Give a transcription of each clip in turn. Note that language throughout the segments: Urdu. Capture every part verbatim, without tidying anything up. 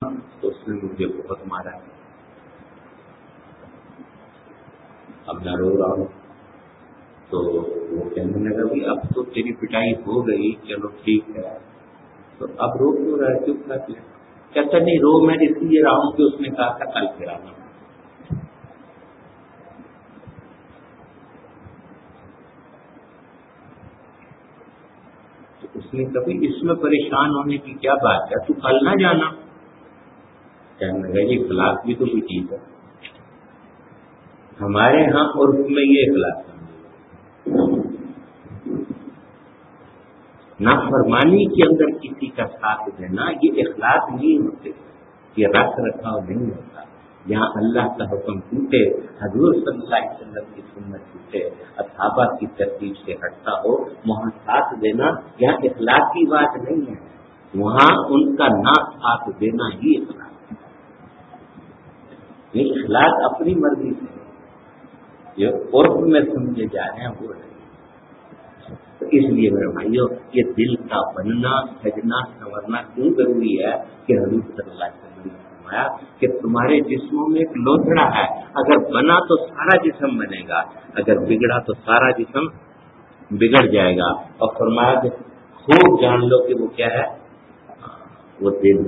تو اس نے مجھے بہت مارا ہے، اب میں رو رہا ہوں۔ تو وہ کہنے لگا بھی اب تو تیری پٹائی ہو گئی، چلو ٹھیک ہے، تو اب رو کیوں رہا ہے، چپ کر لیا۔ کہتا نہیں رو میں اس لیے رہا ہوں کہ اس نے کہا تھا کل پھر آنا۔ تو اس نے کبھی اس میں پریشان ہونے کی کیا بات ہے، تو کل نہ جانا۔ کہنے لگا یہ اخلاق بھی تو کوئی چیز ہے، ہمارے ہاں عرف میں یہ اخلاق نافرمانی کے اندر کسی کا ساتھ دینا یہ اخلاق نہیں ہوتے، یہ رکھ رکھاؤ نہیں ہوتا۔ جہاں اللہ کا حکم ٹوٹے، حضور صلی اللہ علیہ وسلم کی سنت ٹوٹے، اصحابہ کی ترتیب سے ہٹتا ہو، وہاں ساتھ دینا یہاں اخلاق کی بات نہیں ہے، وہاں ان کا نہ ساتھ دینا ہی اخلاق ہے۔ یہ اخلاق اپنی مرضی سے یہ عرف میں سمجھے جا رہے ہیں وہ ہے۔ تو اس لیے میرے بھائیوں یہ دل کا بننا، سجنا، سنورنا کیوں ضروری ہے کہ حضور صلی اللہ علیہ وسلم نے فرمایا کہ تمہارے جسموں میں ایک لوتھڑا ہے، اگر بنا تو سارا جسم بنے گا، اگر بگڑا تو سارا جسم بگڑ جائے گا۔ اور فرمایا کہ خوب جان لو کہ وہ کیا ہے، وہ دل،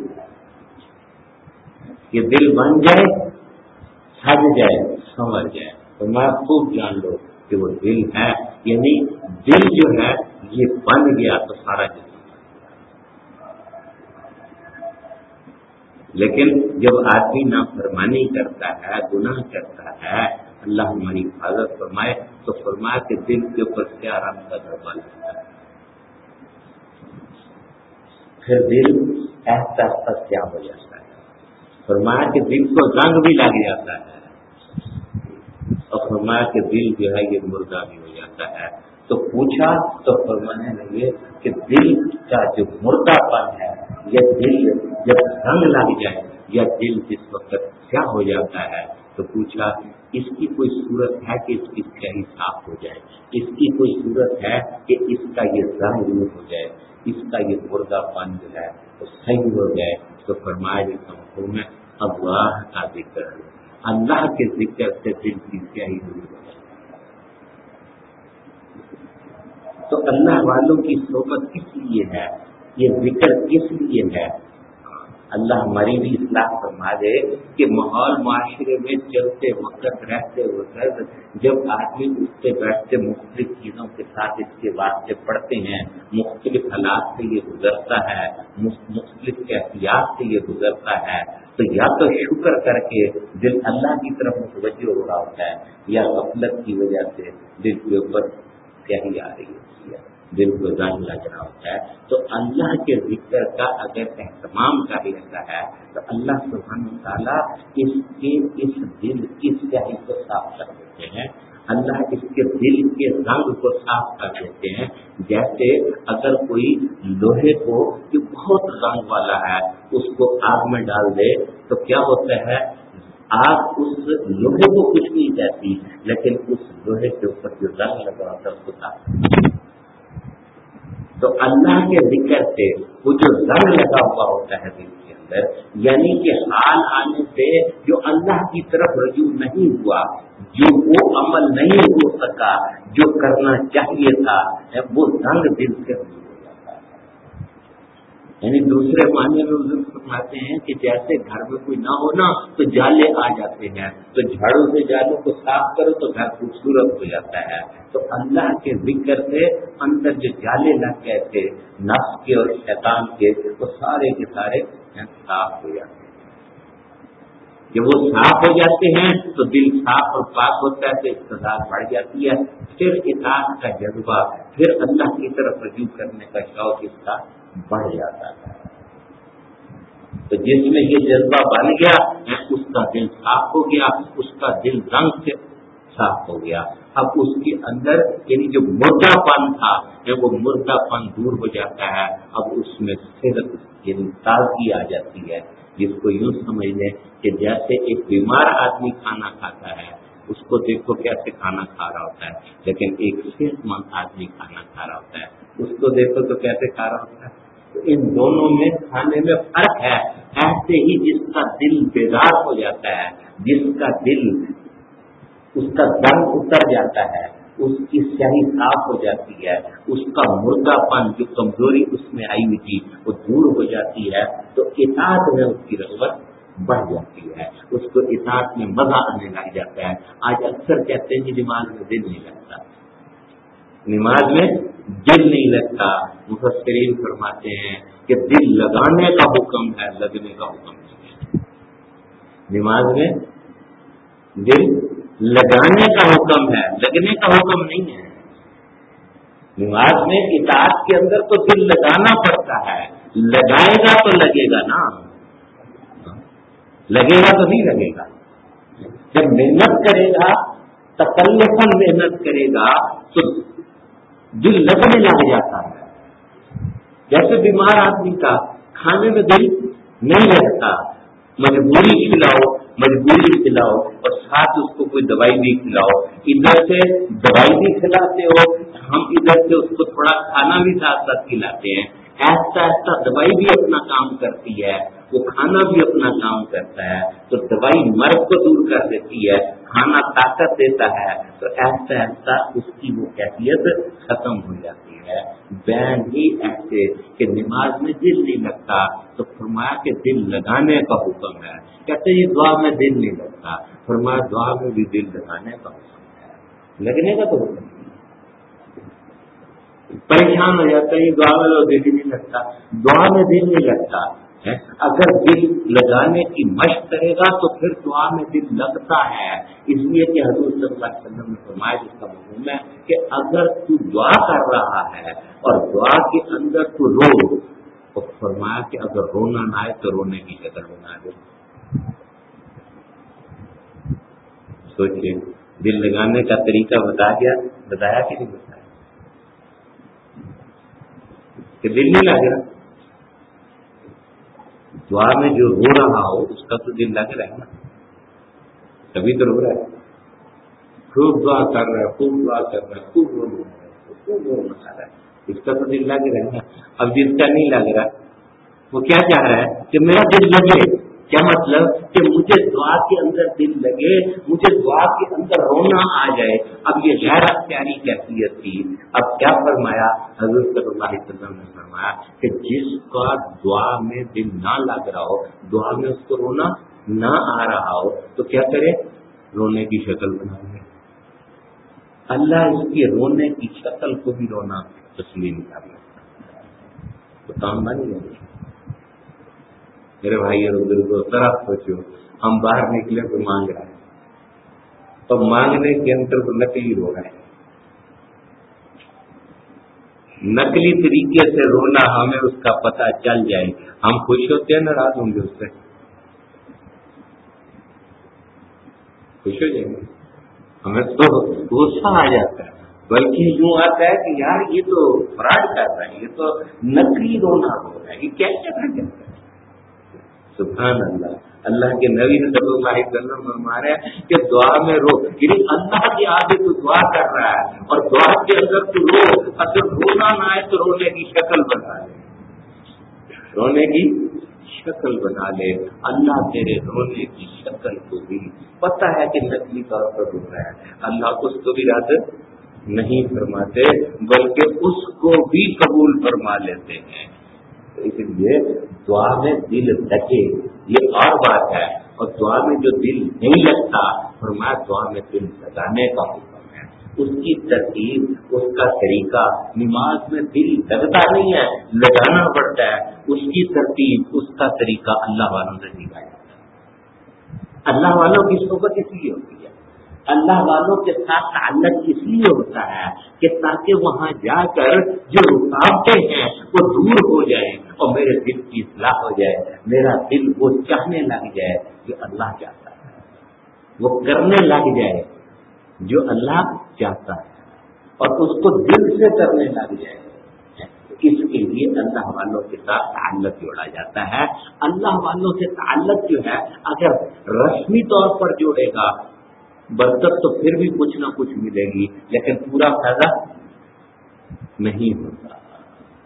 یہ دل بن جائے، سج جائے، سنور جائے، فرمایا خوب جان لو کہ وہ دل ہے، یعنی دل جو ہے یہ بن گیا تو سارا جسم بن گیا۔ لیکن جب آدمی نافرمانی کرتا ہے، گناہ کرتا ہے، اللہ ہماری حفاظت فرمائے، تو فرمایا کہ دل کے اوپر کیا آرام کا دربا لگتا ہے، پھر دل ایسا ایسا کیا ہو جاتا ہے، فرمایا کہ دل کو زنگ بھی لگ جاتا ہے، اور فرمایا کہ دل جو ہے یہ مردہ بھی ہو جاتا ہے۔ تو پوچھا تو فرمانے لگے کہ دل کا جو مردہ پن ہے، یہ دل جب زنگ لگ جائے یا دل جس وقت کیا ہو جاتا ہے، تو پوچھا اس کی کوئی صورت ہے کہ اس کی صحیح صاف ہو جائے، اس کی کوئی صورت ہے کہ اس کا یہ زنگ دور ہو جائے، اس کا یہ مردہ پن جو ہے وہ صحیح ہو جائے۔ تو فرمایا جس مفہوم میں اللہ کا ذکر، اللہ کے ذکر سے دل کی سیاہی دور ہو جائے۔ تو اللہ والوں کی صحبت کس لیے ہے، یہ ذکر کس لیے ہے؟ اللہ ہماری بھی اصلاح فرما دے کہ ماحول معاشرے میں چلتے وقت رہتے وقت جب آدمی اٹھتے بیٹھتے مختلف چیزوں کے ساتھ اس کے واسطے پڑھتے ہیں، مختلف حالات سے یہ گزرتا ہے، مختلف احتیاط سے یہ گزرتا ہے، تو یا تو شکر کر کے دل اللہ کی طرف متوجہ ہو رہا ہوتا ہے، یا غفلت کی وجہ سے دل کے اوپر سیاہی آ رہی ہوتی ہے، دل کو زنگ لگ رہا ہوتا ہے۔ تو اللہ کے ذکر کا اگر اہتمام کر لیتا ہے تو اللہ سبحانہ وتعالیٰ اس کے اس دل کی سیاہی کو صاف کر دیتے ہیں، اللہ اس کے دل کے رنگ کو صاف کر دیتے ہیں۔ جیسے اگر کوئی لوہے کو جو بہت رنگ والا ہے اس کو آگ میں ڈال دے تو کیا ہوتا ہے، آگ اس لوہے کو کچھ نہیں کہتی، لیکن اس لوہے کے اوپر جو رنگ لگا ہوتا ہے اس کو صاف۔ تو اللہ کے ذکر سے وہ جو رنگ لگا ہوا ہوتا ہے دل کے اندر، یعنی کہ حال آنے سے جو اللہ کی طرف رجوع نہیں ہوا، جو وہ عمل نہیں ہو سکا جو کرنا چاہیے تھا، وہ رنگ دل سے ہو جاتا ہے۔ یعنی دوسرے معنی میں حضور فرماتے ہیں کہ جیسے گھر میں کوئی نہ ہونا تو جالے آ جاتے ہیں، تو جھاڑو سے جالوں کو صاف کرو تو گھر خوبصورت ہو جاتا ہے۔ تو اللہ کے ذکر سے اندر جو جالے لگ گئے تھے نفس کے اور شیطان کے، وہ سارے کے سارے صاف ہو جاتے ہیں۔ جب وہ صاف ہو جاتے ہیں تو دل صاف اور پاک ہوتا ہے تو استعداد بڑھ جاتی ہے، پھر اطاعت کا جذبہ، پھر اللہ کی طرف رجوع کرنے کا شوق اس کا بڑھ جاتا ہے۔ تو جس میں یہ جذبہ بن گیا اس کا دل صاف ہو گیا، اس کا دل رنگ سے صاف ہو گیا۔ اب اس کے اندر یعنی جو مردہ پن تھا جب وہ مردہ پن دور ہو جاتا ہے، اب اس میں صحت یعنی تازگی آ جاتی ہے، جس کو یوں سمجھ لیں کہ جیسے ایک بیمار آدمی کھانا کھاتا ہے، اس کو دیکھو کیسے کھانا کھا رہا ہوتا ہے، لیکن ایک صحت مند آدمی کھانا کھا رہا ہوتا ہے، اس کو دیکھو تو کیسے کھا رہا ہوتا ہے، تو ان دونوں میں کھانے میں فرق ہے. ایسے ہی جس کا دل بیدار ہو جاتا ہے، جس کا دل اس کا دم اتر جاتا ہے، اس کی سیاہی صاف ہو جاتی ہے، اس کا مردہ پن جو کمزوری اس میں آئی ہوئی تھی وہ دور ہو جاتی ہے، تو اطاعت میں اس کی رغبت بڑھ جاتی ہے، اس کو اطاعت میں مزہ آنے لگ جاتا ہے. آج اکثر کہتے ہیں کہ نماز میں دل نہیں لگتا، نماز میں دل نہیں لگتا. مفسرین فرماتے ہیں کہ دل لگانے کا حکم ہے، لگنے کا حکم نہیں ہے. نماز میں دل لگانے کا حکم ہے، لگنے کا حکم نہیں ہے. نماز میں اطاعت کے اندر تو دل لگانا پڑتا ہے، لگائے گا تو لگے گا نا، لگے گا تو نہیں لگے گا. جب محنت کرے گا، تکلفاً محنت کرے گا تو دل لگنے لگ جاتا ہے. جیسے بیمار آدمی کا کھانے میں دل نہیں لگتا، مجبوری کھلاؤ مجبوری کھلاؤ اور ساتھ اس کو کوئی دوائی بھی کھلاؤ. ادھر سے دوائی بھی کھلاتے ہو، ہم ادھر سے اس کو تھوڑا کھانا بھی ساتھ ساتھ کھلاتے ہیں. ایسا ایسا دوائی بھی اپنا کام کرتی ہے، وہ کھانا بھی اپنا کام کرتا ہے. تو دوائی مرض کو دور کر دیتی ہے، کھانا طاقت دیتا ہے. تو ایسا ایسا اس کی وہ کیفیت ختم ہو جاتی ہے. بین ہی ایسے کہ نماز میں دل نہیں لگتا تو فرمایا کہ دل لگانے کا حکم ہے. کہتے ہیں دعا میں دل نہیں لگتا، فرمایا دعا میں بھی دل لگانے کا حکم ہے، لگنے کا تو حکم نہیں. پریشان ہو جاتا ہے دعا میں تو دل ہی نہیں لگتا، دعا میں دل نہیں لگتا. اگر دل لگانے کی مشق کرے گا تو پھر دعا میں دل لگتا ہے. اس لیے کہ حضور صلی اللہ علیہ وسلم نے فرمایا جس کا مفہوم ہے کہ اگر تو دعا کر رہا ہے اور دعا کے اندر تو رو، تو فرمایا کہ اگر رونا نہ آئے تو رونے کی شکل بنا دے. سوچئے دل لگانے کا طریقہ بتا دیا، بتایا کہ نہیں بتایا کہ دل نہیں لگ رہا. دعا میں جو رو رہا ہو اس کا تو دل لگ رہا ہے نا، تبھی تو رو رہا ہے. خوب دعا کر رہا ہے، خوب دعا کر رہا ہے، خوب رو رہا ہے، خوب رو رہا ہے، اس کا تو دل لگ رہا ہے. اب جس کا نہیں لگ رہا وہ کیا چاہ رہا ہے کہ میرا دل لگے. کیا مطلب کہ مجھے دعا کے اندر دل لگے، مجھے دعا کے اندر رونا آ جائے. اب یہ غیر اختیاری کیفیت تھی. اب کیا فرمایا حضور صلی اللہ علیہ وسلم نے فرمایا کہ جس کا دعا میں دل نہ لگ رہا ہو، دعا میں اس کو رونا نہ آ رہا ہو تو کیا کرے؟ رونے کی شکل بنا لے. اللہ اس کی رونے کی شکل کو بھی رونا تسلیم کر لیتا تو کام بن گیا. میرے بھائی اور بزرگوں طرح سوچو، ہم باہر نکلے تو مانگ رہے ہیں تو مانگنے کے اندر تو نکلی رو رہے ہیں. نقلی طریقے سے رونا ہمیں اس کا پتہ چل جائے، ہم خوش ہوتے ہیں، ناراض ہوں گے، اس سے خوش ہو جائیں گے. ہمیں تو غصہ آ جاتا ہے، بلکہ یوں آتا ہے کہ یار یہ تو فراڈ کر رہا ہے، یہ تو نقلی رونا ہو رہا ہے، یہ کیسے کر جاتا ہے. سبحان اللہ. اللہ کے نبی صلی اللہ علیہ وسلم فرما رہے ہیں کہ دعا میں رو، یعنی اللہ کے آگے تو دعا کر رہا ہے اور دعا کے اندر تو رو. اگر رونا نہ آئے تو رونے کی شکل بنا لے، رونے کی شکل بنا لے. اللہ تیرے رونے کی شکل کو بھی پتہ ہے کہ نقلی طور پر رو رہا ہے. اللہ اس کو بھی رد نہیں فرماتے بلکہ اس کو بھی قبول فرما لیتے ہیں. اس لیے دعا میں دل لگے یہ اور بات ہے، اور دعا میں جو دل نہیں لگتا فرمایا دعا میں دل لگانے کا حکم ہے. اس کی ترتیب، اس کا طریقہ، نماز میں دل لگتا نہیں ہے، لگانا پڑتا ہے. اس کی ترتیب، اس کا طریقہ اللہ والوں سے سیکھا جاتا ہے. اللہ والوں کی صحبت اس لیے ہوتی ہے، اللہ والوں کے ساتھ تعلق اس لیے ہوتا ہے کہ تاکہ وہاں جا کر جو رکاوٹیں ہیں وہ دور ہو جائیں اور میرے دل کی اصلاح ہو جائے، میرا دل وہ چاہنے لگ جائے جو اللہ چاہتا ہے، وہ کرنے لگ جائے جو اللہ چاہتا ہے اور اس کو دل سے کرنے لگ جائے. اس کے لیے اللہ والوں کے ساتھ تعلق جوڑا جاتا ہے. اللہ والوں سے تعلق جو ہے اگر رسمی طور پر جوڑے گا برکت تو پھر بھی کچھ نہ کچھ ملے گی، لیکن پورا فائدہ نہیں ہوتا.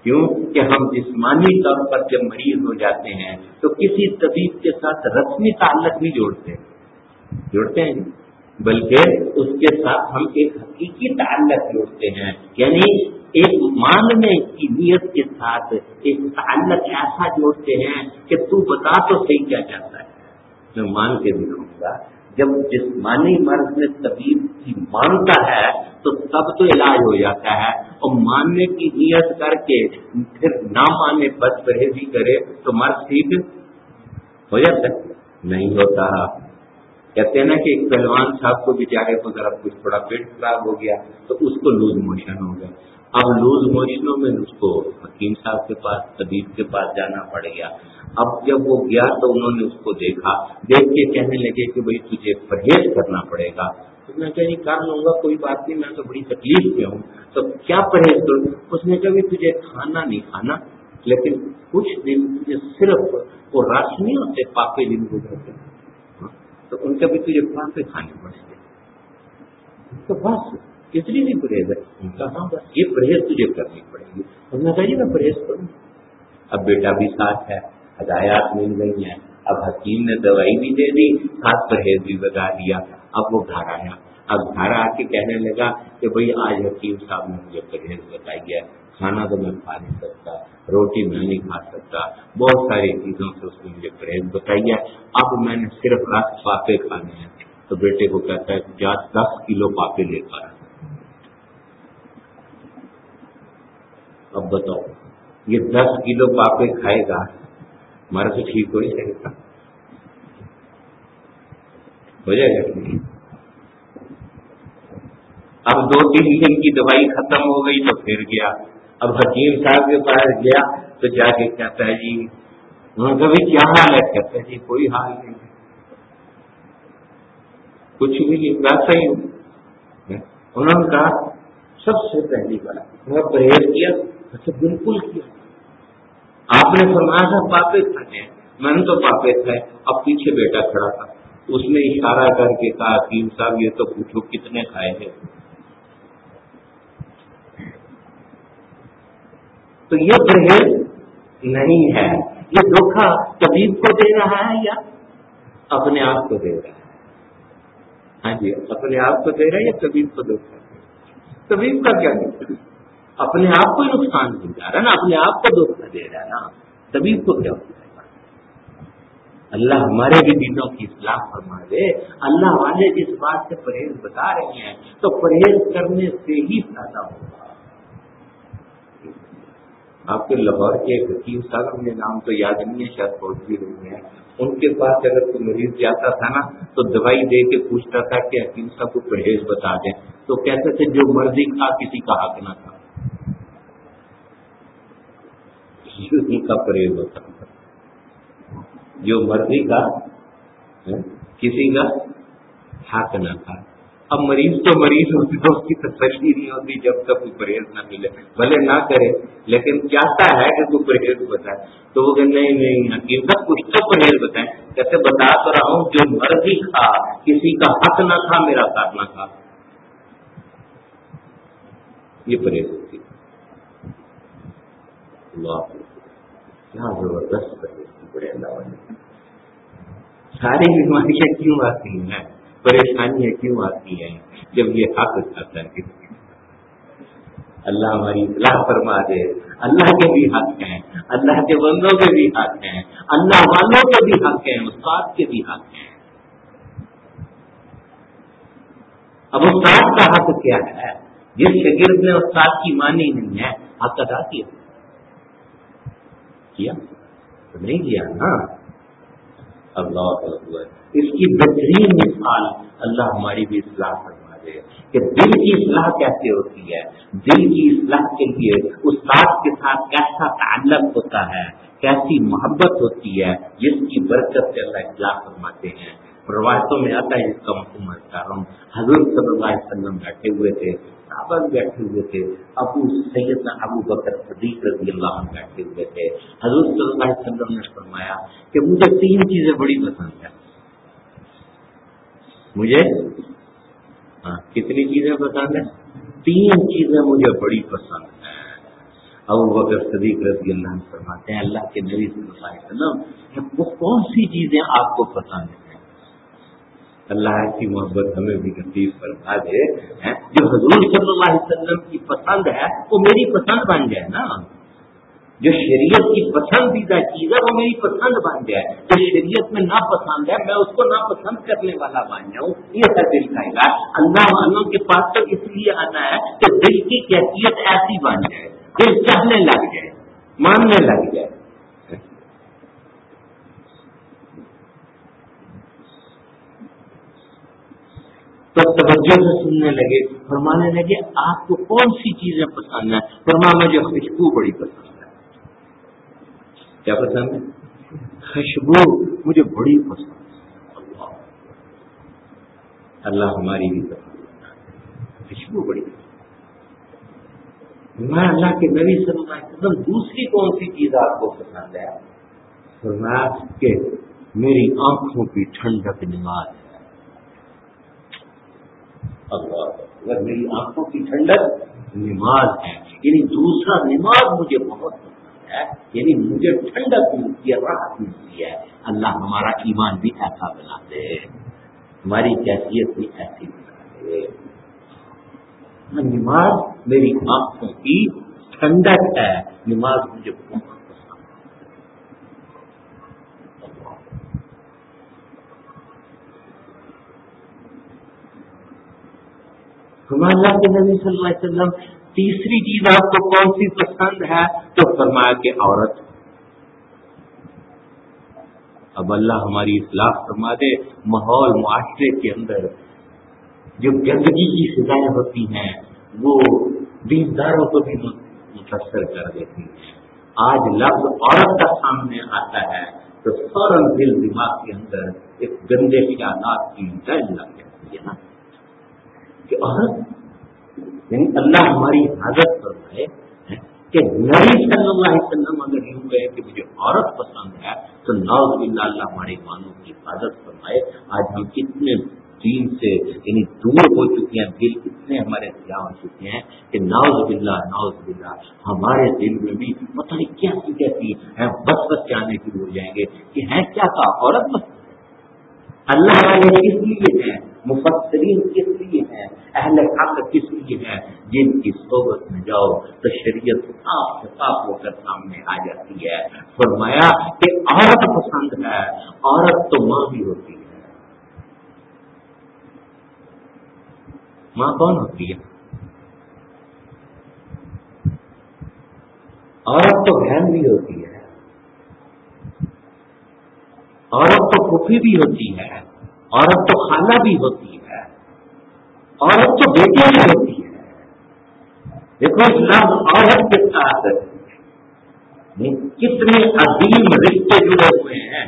کیوں کہ ہم جسمانی طور پر جب مریض ہو جاتے ہیں تو کسی طبیب کے ساتھ رسمی تعلق نہیں جوڑتے جوڑتے ہیں بلکہ اس کے ساتھ ہم ایک حقیقی تعلق جوڑتے ہیں، یعنی ایک ماننے کی نیت کے ساتھ ایک تعلق ایسا جوڑتے ہیں کہ تو بتا تو صحیح کیا چاہتا ہے، میں مان کے دکھاؤں گا۔ جب جسمانی مرض میں طبیب کی مانتا ہے تو تب تو علاج ہو جاتا ہے، اور ماننے کی نیت کر کے پھر نہ مانے بد پرہیزی کرے تو مرض ٹھیک ہو جاتا ہے؟ نہیں ہوتا۔ کہتے ہیں نا کہ ایک پہلوان صاحب کو بیچارے کو ذرا کچھ تھوڑا پیٹ خراب ہو گیا تو اس کو لوز موشن ہو گیا۔ اب لوز موشنوں میں اس کو حکیم صاحب کے پاس طبیب کے پاس جانا پڑ گیا۔ اب جب وہ گیا تو انہوں نے اس کو دیکھا، دیکھ کے کہنے لگے کہ بھائی تجھے پرہیز کرنا پڑے گا۔ تو میں کہا نہیں کر لوں گا، کوئی بات نہیں، میں تو بڑی تکلیف میں ہوں، تو کیا پرہیز کروں؟ اس نے کہا تجھے کھانا نہیں کھانا، لیکن کچھ دن تجھے صرف وہ رس نہیں ہوتے پاپے جن کو کہتے ہیں، تو ان کا بھی تجھے پاپے کھانے پڑیں گے، تو بس کتنی بھی پرہیز ہے؟ ان کا ہاں بس یہ پرہیز تجھے کرنی پڑے گی۔ انہوں نے کہا جی میں پرہیز کروں۔ اب بیٹا بھی ساتھ ہے، ہدایات مل گئی ہیں، اب حکیم نے دوائی بھی دے دی، ساتھ پرہیز بھی بتا دیا۔ اب وہ گھر آیا، اب گھر آ کے کہنے لگا کہ بھئی آج حکیم صاحب نے مجھے پرہیز بتائی ہے، کھانا تو میں کھا نہیں سکتا، روٹی میں نہیں کھا سکتا، بہت ساری چیزوں سے اس نے مجھے پرہیز بتائی ہے، اب میں نے صرف رس پاپے کھانے ہیں۔ تو بیٹے کو کہتا ہے جا دس کلو پاپے لے کر۔ اب بتاؤ یہ دس کلو پاپے کھائے گا، مرض ٹھیک ہو جائے گا؟ ہو جائے گا؟ اب دو تین دن کی دوائی ختم ہو گئی تو پھر گیا، اب حکیم صاحب کے پاس گیا تو جا کے کہتا ہے جی انہوں نے کہا بھی کیا حال ہے؟ کہتا ہے جی کوئی حال نہیں، کچھ بھی نہیں، ویسا ہی ہوں۔ انہوں نے کہا سب سے پہلی بات میں پرہیز کیا؟ اچھا بالکل کیا۔ آپ نے فرمایا تھا پاپے کھانے ہیں، میں نے تو پاپے کھائے۔ اب پیچھے بیٹا کھڑا تھا، اس نے اشارہ کر کے کہا حکیم صاحب یہ تو پوچھو کتنے کھائے ہیں؟ تو یہ پرہیز نہیں ہے، یہ دھوکہ طبیب کو دے رہا ہے یا اپنے آپ کو دے رہا ہے؟ ہاں جی، اپنے آپ کو دے رہا ہے یا طبیب کو دھوکہ؟ طبیب کا کیا نہیں، اپنے آپ کو نقصان ہو جا رہا ہے نا، اپنے آپ کو دھوکہ دے رہا ہے نا، طبیب کو کیا ہو جائے گا؟ اللہ ہمارے بھی دلوں کی اصلاح فرما دے۔ اللہ والے جس بات سے پرہیز بتا رہے ہیں تو پرہیز کرنے سے ہی فائدہ ہوگا۔ آپ کے لاہور کے ایک حکیم صاحب، مجھے نام تو یاد نہیں ہے، شاید فوج بھی رہے ہیں، ان کے پاس اگر کوئی مریض جاتا تھا نا تو دوائی دے کے پوچھتا تھا کہ حکیم صاحب کو پرہیز بتا دیں، تو کہتے تھے جو مرضی کھا کسی کا حق نہ تھا، کسی کا پرہیز ہوتا تھا، جو مرضی کا کسی کا حق نہ تھا۔ اب مریض تو مریض ہوتی تو اس کی تسلی نہیں ہوتی جب تک کوئی پرہیز نہ ملے، بھلے نہ کرے لیکن چاہتا ہے کہ کوئی پرہیز بتائے، تو وہ کہ نہیں نہیں حکیم صاحب کچھ تو پرہیز بتائیں۔ کہتے بتا تو رہا ہوں جو مرضی کھا کسی کا حق نہ تھا، میرا ساتھ نہ تھا، یہ پرہیز ہوتی۔ اللہ کیا زبردست پرہیز کی بڑے اللہ والے۔ ساری بیماریاں کیوں آتی ہیں، پریشانیاں کیوں آتی ہیں؟ جب یہ حق کھاتا ہے کسی کا۔ اللہ ہماری اصلاح فرما دے۔ اللہ کے بھی حق ہیں، اللہ کے بندوں کے بھی حق ہیں، اللہ والوں کے بھی حق ہیں، استاد کے بھی حق ہیں۔ اب استاد کا حق کیا ہے؟ جس شاگرد نے استاد کی مانی نہیں ہے، حق ادا کیا کیا تو نہیں کیا نا۔ اللہ اکبر، اس کی بہترین مثال اللہ ہماری بھی اصلاح فرما دے کہ دل کی اصلاح کیسے ہوتی ہے، دل کی اصلاح کے لیے استاد کے ساتھ کیسا تعلق ہوتا ہے، کیسی محبت ہوتی ہے، جس کی برکت سے اللہ اصلاح فرماتے ہیں۔ روایتوں میں آتا ہے، جس کا مفہوم کر رہا ہوں، حضور صلی اللہ علیہ وسلم بیٹھے ہوئے تھے، صحابہ بیٹھے ہوئے تھے، ابو سیدنا ابو بکر صدیق رضی اللہ عنہ بیٹھے ہوئے تھے۔ حضور صلی اللہ علیہ وسلم نے فرمایا کہ مجھے تین چیزیں بڑی پسند ہیں، مجھے ہاں کتنی چیزیں پسند ہیں؟ تین چیزیں مجھے بڑی پسند ہیں۔ ابو بکر صدیق رضی اللہ عنہ فرماتے ہیں اللہ کے نبی صلی اللہ علیہ وسلم وہ کون سی چیزیں آپ کو پسند ہیں؟ اللہ کی محبت ہمیں بھی نصیب فرما دے، جو حضور صلی اللہ علیہ وسلم کی پسند ہے وہ میری پسند بن جائے نا، جو شریعت کی پسندیدہ چیز ہے وہ میری پسند بن جائے، جو شریعت میں ناپسند ہے میں اس کو ناپسند کرنے والا بن جاؤں، یہ ہے دل کا علاج۔ اللہ والوں کے پاس تو اس لیے آنا ہے کہ دل کی کیفیت ایسی بن جائے، دل چاہنے لگ جائے، ماننے لگ جائے۔ تو توجہ سے سننے لگے، فرمانے لگے آپ کو کون سی چیزیں پسند ہیں؟ فرمایا مجھے خوشبو بڑی پسند ہے۔ کیا پسند ہے؟ خوشبو مجھے بڑی پسند ہے۔ اللہ اللہ ہماری بھی پسند ہے، خوشبو بڑی پسند۔ میں اللہ کے نبی صلی اللہ علیہ وسلم دوسری کون سی چیز آپ کو پسند ہے؟ فرمایا کہ میری آنکھوں کی ٹھنڈک نماز ہے۔ اللہ اگر میری آنکھوں کی ٹھنڈک نماز ہے، یعنی دوسرا نماز مجھے بہت پسند ہے، یعنی مجھے ٹھنڈک ملتی ہے، راحت ملتی ہے۔ اللہ ہمارا ایمان بھی ایسا بنا دے، ہماری کیفیت بھی ایسی بنا دے۔ نماز میری آنکھوں کی ٹھنڈک ہے، نماز مجھے بہت پسند ہے۔ فرمایا اللہ کے نبی صلی اللہ علیہ وسلم تیسری چیز آپ کو کون سی پسند ہے؟ تو فرمایا کہ عورت۔ اب اللہ ہماری اصلاح فرما دے، ماحول معاشرے کے اندر جو گندگی کی سزائیں ہوتی ہیں وہ دینداروں کو بھی متاثر کر دیتی ہیں۔ آج لفظ عورت کا سامنے آتا ہے تو فوراً دل دماغ کے اندر ایک گندے خیالات کی جنگ لگ جاتی ہے نا کہ عورت، یعنی اللہ ہماری حفاظت فرمائے کہ نبی صلی اللہ علیہ وسلم اگر یوں کہے کہ مجھے عورت پسند ہے تو نعوذ باللہ اللہ ہمارے ایمانوں کی حفاظت فرمائے۔ آج ہم کتنے دین سے یعنی دور ہو چکے ہیں، دل کتنے ہمارے سیاہ ہو چکے ہیں کہ نعوذ باللہ نعوذ باللہ ہمارے دل میں بھی پتہ نہیں کیسی کیسی ہے بس بس جانے کی ہو جائیں گے کہ ہے کیا تھا عورت پسند ہے۔ اللہ والے کس لیے ہیں، مفسرین کس لیے ہیں، اہل حق کس لیے ہیں؟ جن کی صحبت میں جاؤ تو شریعت صاف شفاف ہو کر سامنے آ جاتی ہے۔ فرمایا کہ عورت پسند ہے، عورت تو ماں بھی ہوتی ہے۔ ماں کون ہوتی ہے؟ عورت تو بہن بھی ہوتی ہے، عورت تو پھوپھی بھی ہوتی ہے، عورت تو خالہ بھی ہوتی ہے، عورت تو بیٹی بھی ہوتی ہے۔ دیکھو اس لفظ عورت کے ساتھ کتنے عظیم رشتے جڑے ہوئے ہیں،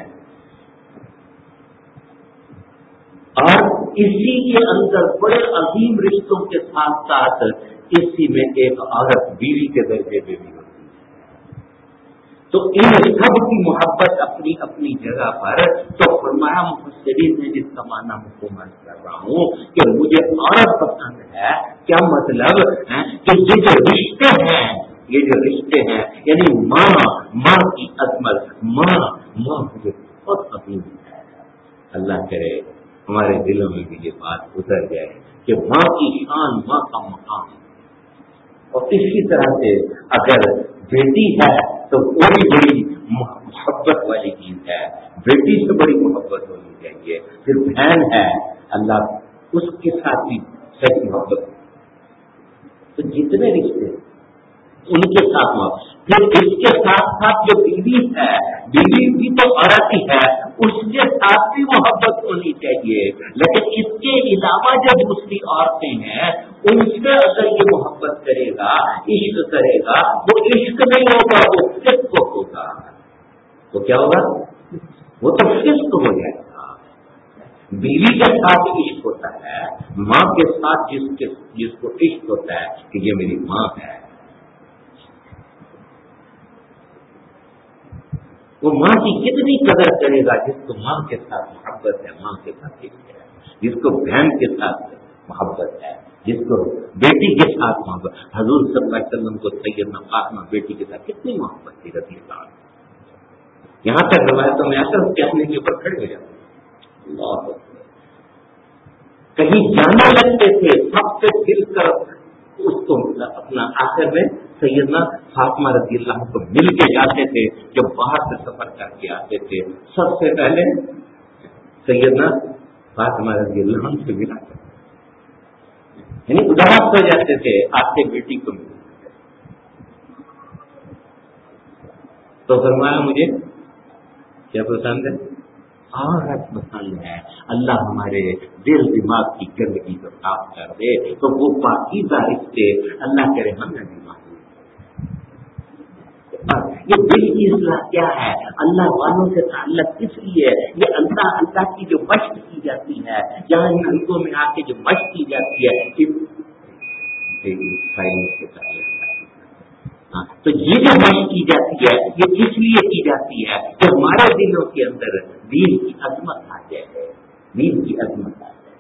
اور اسی کے اندر بڑے عظیم رشتوں کے ساتھ ساتھ اسی میں ایک عورت بیوی کے درجے پہ بھی ہوتی ہے۔ تو ان سب کی محبت اپنی اپنی جگہ پر، تو فرمایا مفسرین نے جس کا معنی مکمل کر رہا ہوں کہ مجھے عورت پسند ہے، کیا مطلب ہے کہ یہ جو رشتے ہیں، یہ جو رشتے ہیں یعنی ماں ماں کی عظمت، ماں ماں مجھے بہت عظیم ہے۔ اللہ کرے ہمارے دلوں میں بھی یہ بات اتر جائے کہ ماں کی شان، ماں کا مقام۔ اور اسی طرح سے اگر بیٹی ہے تو بڑی بڑی محبت والی چیز ہے، بیٹی سے بڑی محبت ہونی چاہیے۔ پھر بہن ہے، اللہ اس کے ساتھ بھی صحیح محبت۔ تو جتنے رشتے ان کے ساتھ محبت، پھر اس کے ساتھ ساتھ جو بیوی ہے، بیوی بھی تو عورت ہی ہے، اس کے ساتھ بھی محبت ہونی چاہیے۔ لیکن اس کے علاوہ جو دوسری عورتیں ہیں ان سے اگر یہ محبت کرے گا، عشق کرے گا، وہ عشق نہیں ہوگا، وہ فسق ہوگا۔ تو کیا ہوگا؟ وہ تو فسق ہو جائے گا۔ بیوی کے ساتھ عشق ہوتا ہے، ماں کے ساتھ جس کے جس کو عشق ہوتا ہے کہ یہ میری ماں ہے، وہ ماں کی کتنی قدر کرے گا جس کو ماں کے ساتھ محبت ہے، ماں کے ساتھ عشق ہے، جس کو بہن کے ساتھ محبت ہے، جس کو بیٹی کے ساتھ محبت، حضور صلی اللہ علیہ وسلم کو سیدنا فاطمہ بیٹی کے ساتھ کتنی محبت تھی رضی اللہ عنہ، یہاں تک روایتوں میں آتا ہے کہنے کے اوپر کھڑے ہو جاتے اللہ کہیں جانے لگتے تھے سب سے مل کر اس کو اپنا آخر میں سیدنا فاطمہ رضی اللہ عنہ کو مل کے جاتے تھے، جب باہر سے سفر کر کے آتے تھے سب سے پہلے سیدنا فاطمہ رضی اللہ عنہ سے ملا کرتے، یعنی اداس ہو جاتے تھے آتے بیٹی کو مل، تو فرمایا مجھے کیا پسند ہے؟ عورت پسند ہے، اللہ ہمارے دل دماغ کی گندگی کو صاف کر دے تو وہ پاکیزہ رشتے اللہ کرے ہم نے بھی معلوم۔ یہ دل کی اصلاح کیا ہے؟ اللہ والوں سے تعلق کس لیے ہے؟ یہ اللہ اللہ کی جو مشق کی جاتی ہے، جہاں ان حلقوں میں آ کے جو مشق کی جاتی ہے کے تعلق، تو یہ جو مشق کی جاتی ہے یہ کس لیے کی جاتی ہے؟ کہ ہمارے دلوں کے اندر دین کی عظمت آ جائے، دین کی عظمت آ جائے،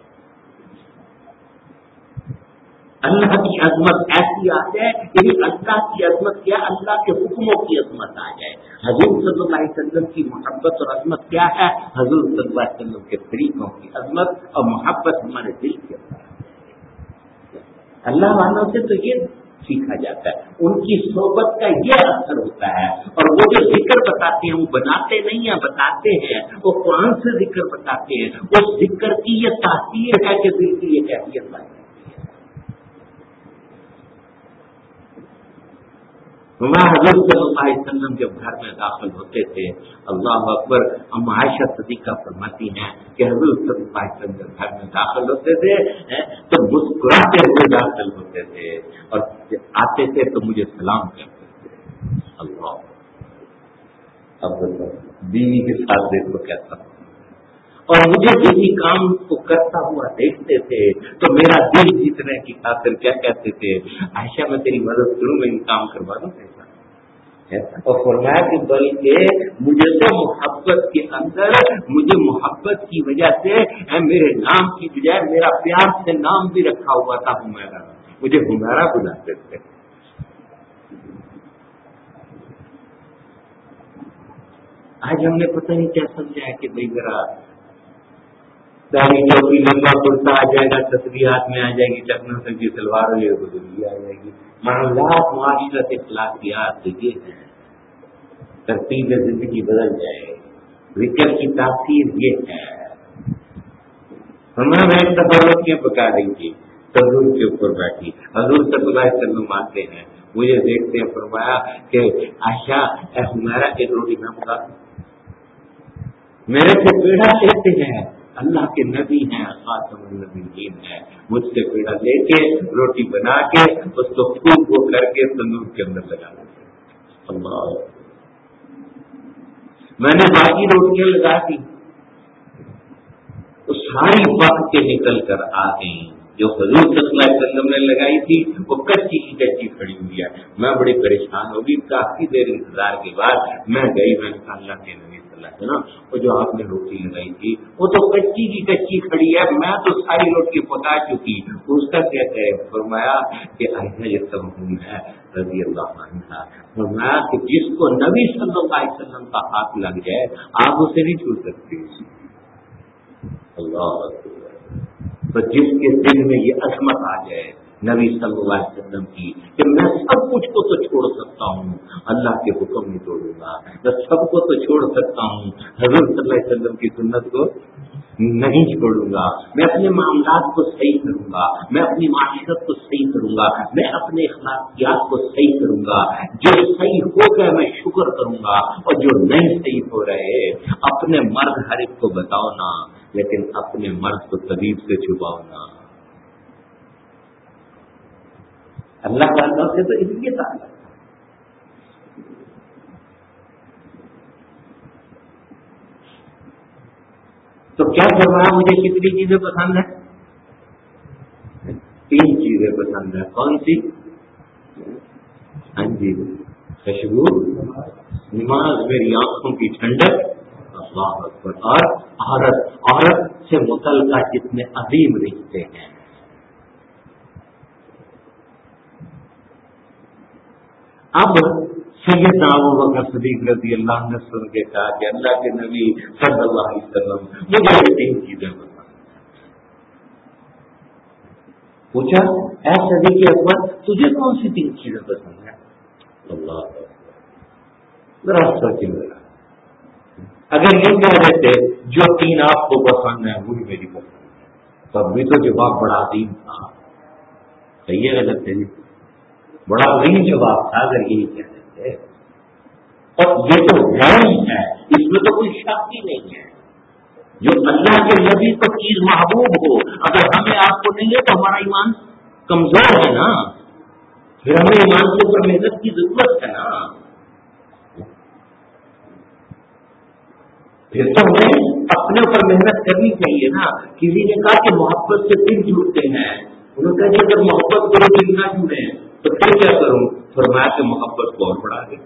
اللہ کی عظمت ایسی آ جائے، یعنی اللہ کی عظمت کیا؟ اللہ کے حکموں کی عظمت آ جائے۔ حضور صلی اللہ علیہ وسلم کی محبت اور عظمت کیا ہے؟ حضور صلی اللہ علیہ وسلم کے طریقوں کی عظمت اور محبت ہمارے دل کے اندر آ جائے۔ اللہ والوں سے تو یہ سیکھا جاتا ہے، ان کی صحبت کا یہ اثر ہوتا ہے، اور وہ جو ذکر بتاتے ہیں وہ بناتے نہیں ہیں، بتاتے ہیں، وہ قرآن سے ذکر بتاتے ہیں، اس ذکر کی یہ تاثیر ہے کہ دل کی یہ کیفیت بن جاتی ہے۔ ہمارے حضور صلی اللہ علیہ وسلم جب گھر میں داخل ہوتے تھے، اللہ اکبر، ہم عائشہ صدیقہ فرماتی ہیں کہ حضور صلی اللہ علیہ وسلم جب گھر میں داخل ہوتے تھے تو مسکراتے ہوئے داخل ہوتے تھے، اور آتے تھے تو مجھے سلام کرتے تھے۔ اللہ اب بیوی کے ساتھ دیکھو کیسا، اور مجھے کسی کام کو کرتا ہوا دیکھتے تھے تو میرا دل جیتنے کی خاطر کیا کہتے تھے؟ عائشہ میں تیری مدد کروں، میں یہ کام کروا دوں ایسا، اور فرمایا کہ بلکہ مجھے تو محبت کے اندر، مجھے محبت کی وجہ سے میرے نام کی بجائے میرا پیار سے نام بھی رکھا ہوا تھا ہمیرا، مجھے ہمیرا بلاتے تھے۔ آج ہم نے پتہ نہیں کیا سمجھا ہے کہ بھائی ذرا داڑھی چوکی لمبا کرتا آ جائے گا، تسبیحات میں آ جائے گی، چکنا سنگی سلوار لے گزری آ جائے گی، معاملات معاشرت اخلاقیات یہ ہے، ترتیب زندگی بدل جائے، ذکر کی تاثیر یہ ہے۔ ہمیں میں ایک دفعہ روٹیاں پکا رہی تھی، تندور کے اوپر بیٹھی، حضور صلی اللہ علیہ وسلم آتے ہیں، مجھے دیکھتے ہیں، فرمایا کہ عائشہ اے ہمارا ایک روٹی نہ پکا، میرے سے پیڑا لیتے ہیں، اللہ کے نبی ہیں، خاتم النبیین ہیں، مجھ سے پیڑا لے کے روٹی بنا کے اس کو خوب وہ کر کے تندور کے اندر لگا دیتے۔ اللہ، میں نے باقی روٹیاں لگا دی، وہ ساری وقت کے نکل کر آ گئی، جو حضور صلی اللہ علیہ وسلم نے لگائی تھی وہ کچی کی کچی کھڑی ہوئی ہے۔ میں بڑی پریشان ہوگی، کافی دیر انتظار کے بعد میں گئی، میں نے کہا اللہ کے نبی صلی اللہ علیہ وسلم وہ جو آپ نے روٹی لگائی تھی وہ تو کچی کی کچی کھڑی ہے، میں تو ساری روٹی پکا چکی، اس کا کیا کہے؟ فرمایا کہ عائشہ یہ سب ہے رضی اللہ عنہا، فرمایا کہ جس کو نبی صلی اللہ علیہ وسلم کا ہاتھ لگ جائے آپ اسے نہیں چھو سکتے۔ اللہ اکبر، تو جس کے دل میں یہ عظمت آ جائے نبی صلی اللہ علیہ وسلم کی کہ میں سب کچھ کو تو چھوڑ سکتا ہوں، اللہ کے حکم نہیں توڑوں گا، میں سب کو تو چھوڑ سکتا ہوں، حضور صلی اللہ علیہ وسلم کی سنت کو نہیں چھوڑوں گا، میں اپنے معاملات کو صحیح کروں گا، میں اپنی معاشرت کو صحیح کروں گا، میں اپنے اخلاقیات کو صحیح کروں گا، جو صحیح ہو گئے میں شکر کروں گا، اور جو نہیں صحیح ہو رہے اپنے مرد ہر ایک کو بتاؤ نا، لیکن اپنے مرد کو طبیب سے چھپاؤ نا۔ اللہ تعالیٰ سے تو اس لیے تعلق، تو کیا فرمایا مجھے کتنی چیزیں پسند ہیں؟ تین چیزیں پسند ہیں، کون سی؟ ہاں جی، خوشبو، نماز میری آنکھوں کی ٹھنڈک، اللہ اکبر، اور عورت، عورت سے متعلقہ جتنے عظیم رشتے ہیں، اب سیدنا ابوبکر صدیق رضی اللہ عنہ نے سن کے کہا کہ اللہ کے نبی صلی اللہ علیہ وسلم مجھے یہ تین چیزیں پسند. پوچھا اے صدیق اکبر تجھے کون سی تین چیزیں پسند ہیں؟ اللہ ذرا سوچ لگا. اگر یہ کہہ دیتے جو تین آپ کو پسند ہے وہی میری پسند ہے تو ابھی تو جواب بڑا عظیم تھا. صحیح ہے غلط ہے؟ بڑا عظیم جواب تھا اگر یہی کہہ دیتے. اور یہ تو ہے ہی ہے, اس میں تو کوئی شک ہی نہیں ہے. جو اللہ کے نبی کو چیز محبوب ہو اگر ہمیں آپ کو نہیں ہے تو ہمارا ایمان کمزور ہے نا. پھر ہمیں ایمان کے اوپر محنت کی ضرورت ہے نا. پھر تو ہمیں اپنے اوپر محنت کرنی چاہیے نا. کسی نے کہا کہ محبت سے دل جڑتے ہیں, انہوں نے کہا کہ اگر محبت کرو دل نہ جڑے تو پھر کیا کروں؟ فرمایا کہ محبت کو اور بڑھا دے.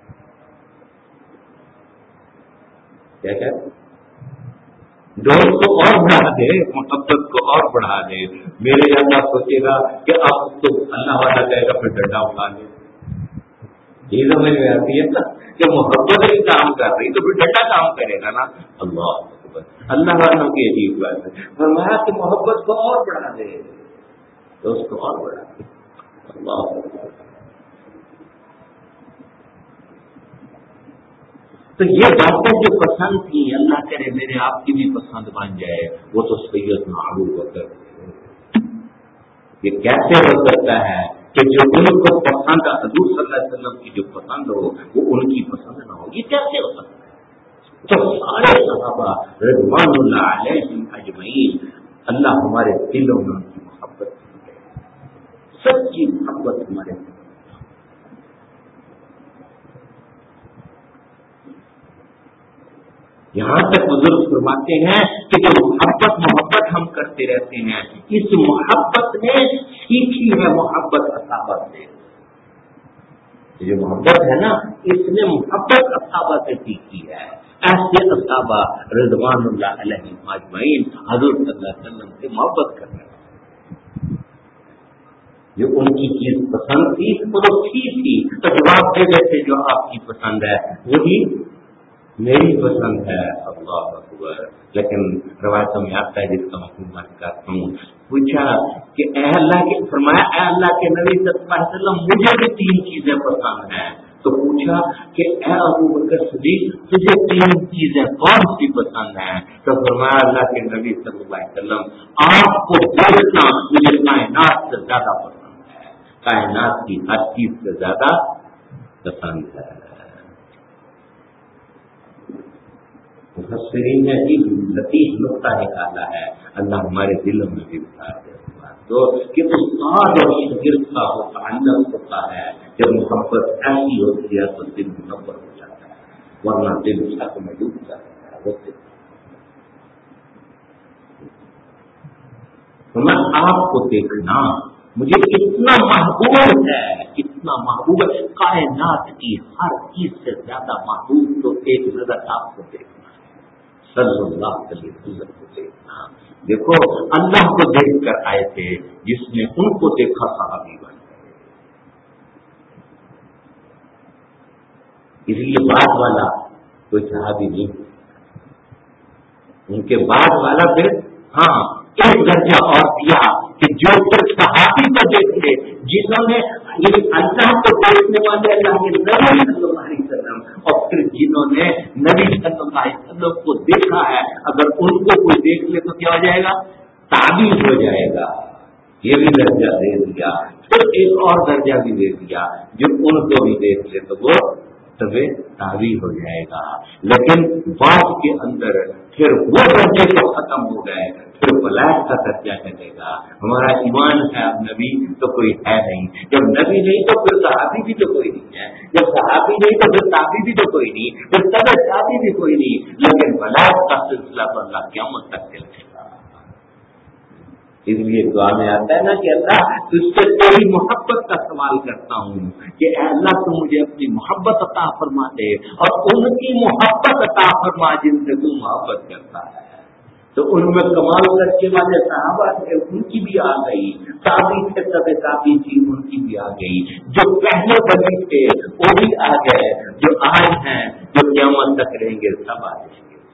کیا کیا دوست کو اور بڑھا دے, محبت کو اور بڑھا دے. میرے اللہ سوچے گا کہ اب تو اللہ والا کہے گا پھر ڈنڈا اٹھا لے. یہ سمجھ میں آتی ہے نا کہ محبت ہی کام کر رہی تو پھر ڈنڈا کام کرے گا نا. اللہ اللہ والوں کی عجیب بات ہے. فرمایا کہ محبت کو اور بڑھا دے, دوست کو اور بڑھا دے. اللہ تو یہ باتیں جو پسند تھی اللہ کرے میرے آپ کی بھی پسند بن جائے, وہ تو سیدنا ابو بکر. یہ کیسے ہو سکتا ہے کہ جو ان کو پسند حضور صلی اللہ علیہ وسلم کی جو پسند ہو وہ ان کی پسند نہ ہو؟ یہ کیسے ہو سکتا ہے؟ تو سارے صحابہ رضوان اللہ علیہم اجمعین اللہ ہمارے دلوں میں ان کی محبت کی ہے, سچی محبت ہمارے دل. یہاں تک بزرگ فرماتے ہیں کہ جو محبت محبت ہم کرتے رہتے ہیں, اس محبت نے سیکھی ہے محبت صحابہ سے. جو محبت ہے نا اس نے محبت صحابہ سے سیکھی ہے. ایسے صحابہ رضوان اللہ علیہم اجمعین حضور صلی اللہ علیہ وسلم سے محبت کر رہے ہیں. جو ان کی چیز پسند تھی وہ تو ٹھیک تھی تو جواب دے دیتے جو آپ کی پسند ہے وہی میری پسند ہے. اللہ اکبر. لیکن روایتوں میں آتا ہے جس کا مفہوم کرتا ہوں. پوچھا کہ اے اللہ کے فرمایا اے اللہ کے نبی صلی اللہ علیہ وسلم مجھے بھی تین چیزیں پسند ہیں. تو پوچھا کہ اے ابو بکر صدیق تجھے تین چیزیں کون سی پسند ہیں؟ تو فرمایا اللہ کے نبی صلی اللہ علیہ وسلم آپ کو دیکھنا مجھے کائنات سے زیادہ پسند ہے, کائنات کی ہر چیز سے زیادہ پسند ہے. مفسرین نے ایک لطیف نقطہ نکالا ہے, اللہ ہمارے دلوں میں بھی اتار دے تو کہ استاد اور شاگرد کا وہ تعلق ہوتا ہے. جب محبت ایسی ہوتی ہے تو دل منور ہو جاتا ہے, ورنہ دل شک میں ڈوب جاتا ہے. وہ تو میں آپ کو دیکھنا مجھے اتنا محبوب ہے, اتنا محبوب ہے, کائنات کی ہر چیز سے زیادہ محبوب تو ایک نظر آپ کو دیکھنا صلی اللہ علیہ وسلم کو دیکھنا. دیکھو اللہ کو دیکھ کر آئے تھے, جس نے ان کو دیکھا صحابی بن گئے. اس لیے بعد والا کوئی صحابی نہیں, ان کے بعد والا پھر ہاں ایک درجہ اور دیا کہ جو پھر صحابی کو دیکھے جنہوں نے یعنی اللہ کو دیکھنے والے اللہ کے نبی صلی اللہ علیہ وسلم, اور پھر جنہوں نے نبی صلی اللہ علیہ وسلم کو دیکھا ہے اگر ان کو کوئی دیکھ لے تو کیا ہو جائے گا؟ تعبیر ہو جائے گا. یہ بھی درجہ دے دیا. پھر ایک اور درجہ بھی دے دیا جو ان کو بھی دیکھ لے تو وہ تبھی تعبیر ہو جائے گا. لیکن بعد کے اندر پھر وہ درجے تو ختم ہو گئے, پھر ولایت کا درجہ چلے گا. ہمارا ایمان ہے اب نبی تو کوئی ہے نہیں, جب نبی نہیں تو پھر صحابی بھی تو کوئی نہیں ہے, جب صحابی نہیں تو پھر تابعی بھی تو کوئی نہیں, پھر تبع تابعی بھی کوئی نہیں. لیکن ولایت کا سلسلہ تو اللہ قیامت تک چلے گا. اس لیے دعا میں آتا ہے نا کہ اللہ تجھ سے تیری محبت کا سوال کرتا ہوں کہ اے اللہ تو مجھے اپنی محبت عطا فرما دے اور ان کی محبت عطا فرما جن سے تو محبت کرتا ہے. تو ان میں کمال کرنے والے صحابہ تھے، ان کی بھی آ گئی، تابعی تھے، تب تابعی تھی، ان کی بھی آ گئی، جو پہلے بنی تھے وہ بھی آ گئے، جو آج ہیں جو قیامت تک رہیں گے سب آ جائیں گے۔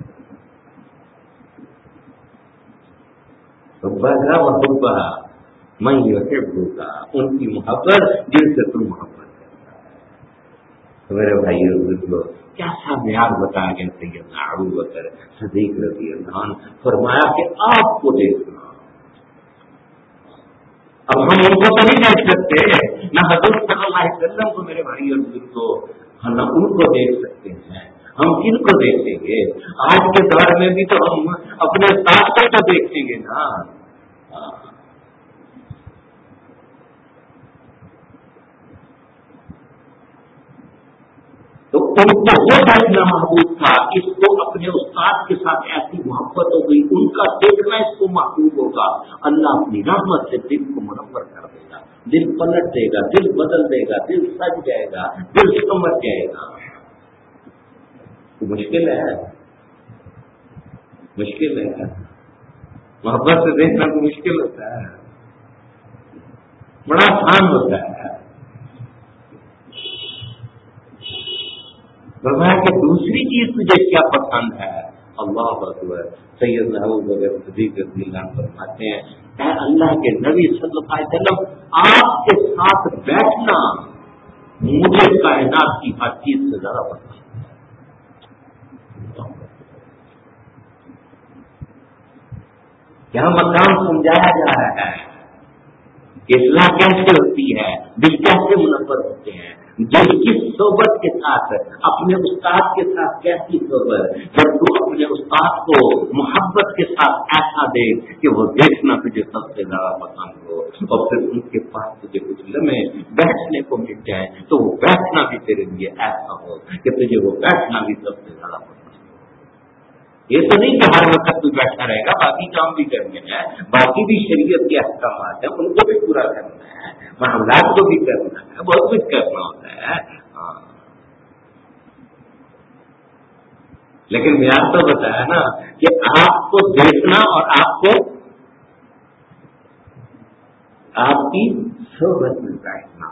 بغا محبہ میں یحبہ کا، ان کی محبت جن سے تم محبت کرتا ہے۔ میرے بھائی بزرگوں، کیا سا معیار بتایا گیا سیدنا ابو بکر صدیق رضی اللہ عنہ، فرمایا کہ آپ کو دیکھنا، اب ہم ان کو تو نہیں دیکھ سکتے، نہ حضرت صلی اللہ علیہ وسلم کو میرے بھائی اور بزرگوں، ہم نہ ان کو دیکھ سکتے ہیں، ہم کن کو دیکھیں گے؟ آج کے دور میں بھی تو ہم اپنے ساتھ کو دیکھیں گے نا۔ تو ان کو وہ دیکھنا محبوب تھا، اس کو اپنے استاد کے ساتھ ایسی محبت ہو گئی، ان کا دیکھنا اس کو محبوب ہوگا، اللہ اپنی رحمت سے دل کو منور کر دے گا، دل پلٹ دے گا، دل بدل دے گا، دل سج جائے گا، دل سمجھ جائے گا۔ مشکل ہے، مشکل ہے، محبت سے دیکھنا تو مشکل ہوتا ہے، بڑا آسان ہوتا ہے۔ فرمایا کہ دوسری چیز تجھے کیا پسند ہے؟ اللہ اکبر، سیدنا ابو بکر صدیق رضی اللہ عنہ فرماتے ہیں، اے اللہ کے نبی صلی اللہ علیہ وسلم، آپ کے ساتھ بیٹھنا مجھے کائنات کی ہر چیز سے زیادہ پسند ہے۔ یہاں مقام سمجھایا جا رہا ہے کہ اصلاح کیسے ہوتی ہے، دل کیسے منور ہوتے ہیں، دل کس صحبت کے ساتھ، اپنے استاد کے ساتھ کیسی صحبت، جب تو اپنے استاد کو محبت کے ساتھ ایسا دے کہ وہ دیکھنا تجھے سب سے زیادہ پسند ہو، اور پھر ان کے پاس تجھے کچھ لمحے بیٹھنے کو مل جائے تو وہ بیٹھنا بھی تیرے لیے ایسا ہو کہ تجھے وہ بیٹھنا بھی سب سے زیادہ پسند ہو۔ یہ تو نہیں کہ ہر وقت تو بیٹھا رہے گا، باقی کام بھی کرنے ہیں، باقی بھی شریعت کے احکامات ہیں، ان کو بھی پورا کرنا ہے، معاملات کو بھی کرنا ہے، بہت کچھ کرنا ہوتا ہے، ہاں۔ لیکن معیار تو بتایا نا کہ آپ کو دیکھنا اور آپ کو آپ کی صحبت میں بیٹھنا۔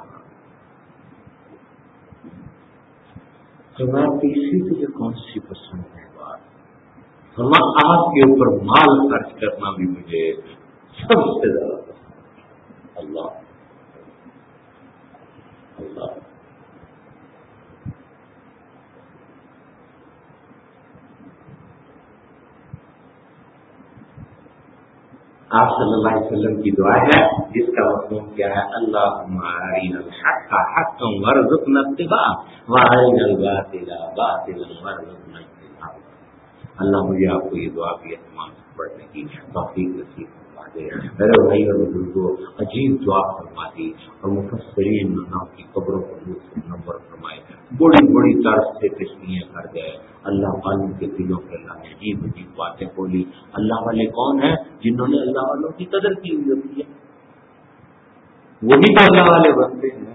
تو تیسری تجھے کون سی پسند ہے بات؟ ہم آپ کے اوپر مال خرچ کرنا بھی مجھے سب سے زیادہ پسند ہے۔ اللہ اللہ آپ صلی اللہ علیہ وسلم کی دعا ہے جس کا مفہوم کیا ہے؟ اللہم ارنا الحق حقا وارزقنا اتباعہ وارنا الباطل باطلا وارزقنا اجتنابہ۔ اللہ مجھے آپ کو یہ دعا بھی اہتمام سے پڑھنے کی توفیق نصیب فرما دے۔ میرے بھائی اور بزرگوں، عجیب دعا فرما دی، اور مفسرین کی قبروں کو نور سے منور فرمائے، بڑی بڑی طرز سے تشریحیں کر گئے۔ اللہ والوں کے دلوں کے اللہ نے عجیب عجیب باتیں بولی۔ اللہ والے کون ہیں؟ جنہوں نے اللہ والوں کی قدر کی ہوئی ہوتی ہے، وہی تو اللہ والے بنتے ہیں۔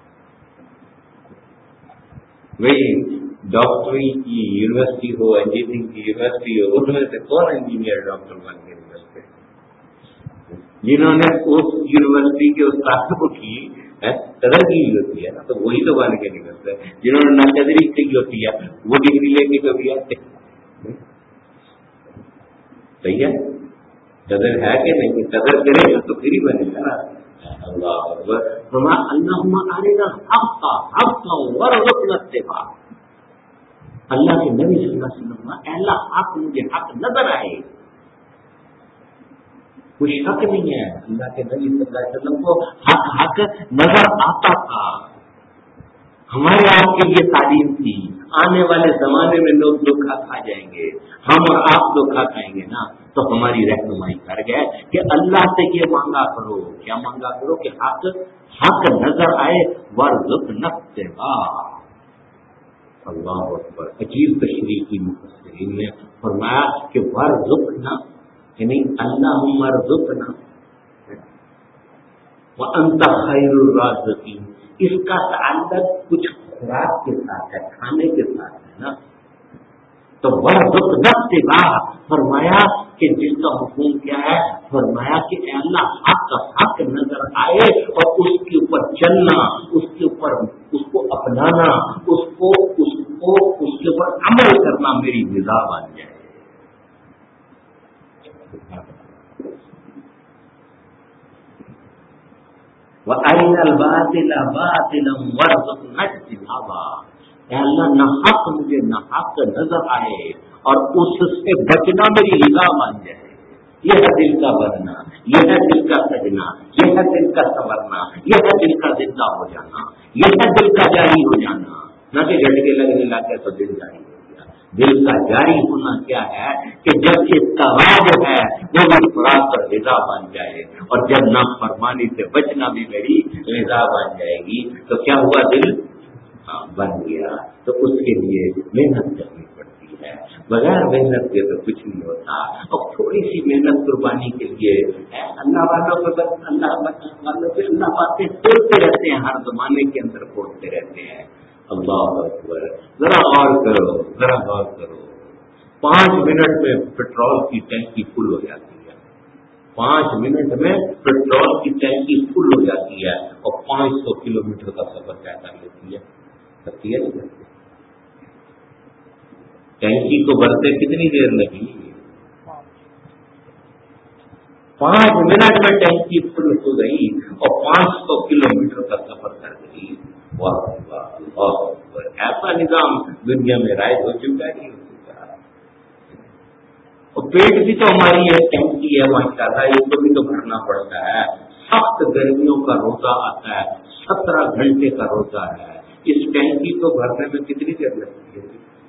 وہی ڈاکٹری کی یونیورسٹی ہو، انجینئرنگ کی یونیورسٹی ہو، اس میں سے کون انجینئر ڈاکٹر بن کے نکلتے ہیں؟ جنہوں نے اس یونیورسٹی کے استادوں کی قدر کی ہوتی ہے نا، تو وہی تو بن کے نکلتے ہیں۔ جنہوں نے نہ قدری کی ہوتی ہے وہ ڈگری لے کے کبھی آتے ہیں۔ صحیح ہے، قدر ہے کہ نہیں؟ قدر کرے گا تو پھر ہی بنے گا نا۔ اللہ اکبر۔ اللہم ارنا الحق حقا وارزقنا اتباعہ۔ اللہ کے نبی صلی اللہ علیہ وسلم، اے اللہ حق مجھے حق نظر آئے، کوئی شک نہیں ہے، اللہ کے نبی صلی اللہ علیہ وسلم کو حق حق نظر آتا تھا۔ ہمارے آپ کے لیے تعلیم تھی، آنے والے زمانے میں لوگ دھوکھا کھا جائیں گے، ہم اور آپ دھوکھا کھائیں گے نا، تو ہماری رہنمائی کر گئے کہ اللہ سے یہ مانگا کرو، کیا مانگا کرو کہ حق حق نظر آئے، وارزقنا اتباعہ۔ اللہ اکبر۔ عجیب تشریح کی مفسرین نے فرمایا کہ وارزقنا یعنی اللہم ارزقنا وانت خیر الرازقین، اس کا تعلق کچھ خوراک کے ساتھ ہے، کھانے کے ساتھ ہے نا۔ تو وَرْزُقْ نَفْسَهَا، فرمایا کہ جس کا حکم کیا ہے، فرمایا کہ اے اللہ حق حق نظر آئے اور اس کے اوپر چلنا، اس کے اوپر اس کو اپنانا، اس کو اس کو اس کے اوپر عمل کرنا میری غذا بن جائے۔ وَأَرِنَا الْبَاطِلَ بَاطِلًا وَارْزُقْنَا اجْتِنَابَهُ، اے اللہ نہ حق مجھے نہ حق نظر آئے اور اس سے بچنا میری غذا بن جائے۔ یہ ہے دل کا بننا، یہ ہے دل کا سجنا، یہ ہے دل کا سنورنا، یہ ہے دل کا زندہ ہو جانا، یہ ہے دل کا جاری ہو جانا، نہ کہ جھٹکے لگنے لگے تو دل جاری ہو گیا۔ دل کا جاری ہونا کیا ہے کہ جب اس کا راج ہے وہ بھی خوراک اور غذا بن جائے، اور جب نافرمانی سے بچنا بھی میری غذا بن جائے گی تو کیا ہوا؟ دل بن گیا۔ تو اس کے لیے محنت کرنی پڑتی ہے، بغیر محنت کے تو کچھ نہیں ہوتا۔ اور تھوڑی سی محنت قربانی کے لیے اللہ والوں کو بس اللہ والوں سے اللہ باتیں بولتے رہتے ہیں، ہر زمانے کے اندر بولتے رہتے ہیں۔ اللہ اکبر، ذرا غور کرو، ذرا غور کرو، پانچ منٹ میں پیٹرول کی ٹینکی فل ہو جاتی ہے، پانچ منٹ میں پیٹرول کی ٹینکی فل ہو جاتی ہے اور پانچ سو کلو میٹر کا سفر طے کر لیتی ہے۔ کرتی ہے نہیں؟ ٹینکی کو بھرتے کتنی دیر لگی؟ پانچ منٹ میں ٹینکی فل ہو گئی اور پانچ سو کلو میٹر کا سفر کر گئی۔ واہ واہ واہ، ایسا نظام دنیا میں رائج ہو چکا ہے، نہیں ہو چکا۔ اور پیٹ بھی تو ہماری یہ ٹینکی ہے ماشاء اللہ، اس کو بھی تو بھرنا پڑتا ہے۔ سخت گرمیوں کا روزہ آتا ہے، سترہ گھنٹے کا روزہ ہے، اس ٹینکی کو بھرنے میں کتنی دیر لگتی ہے؟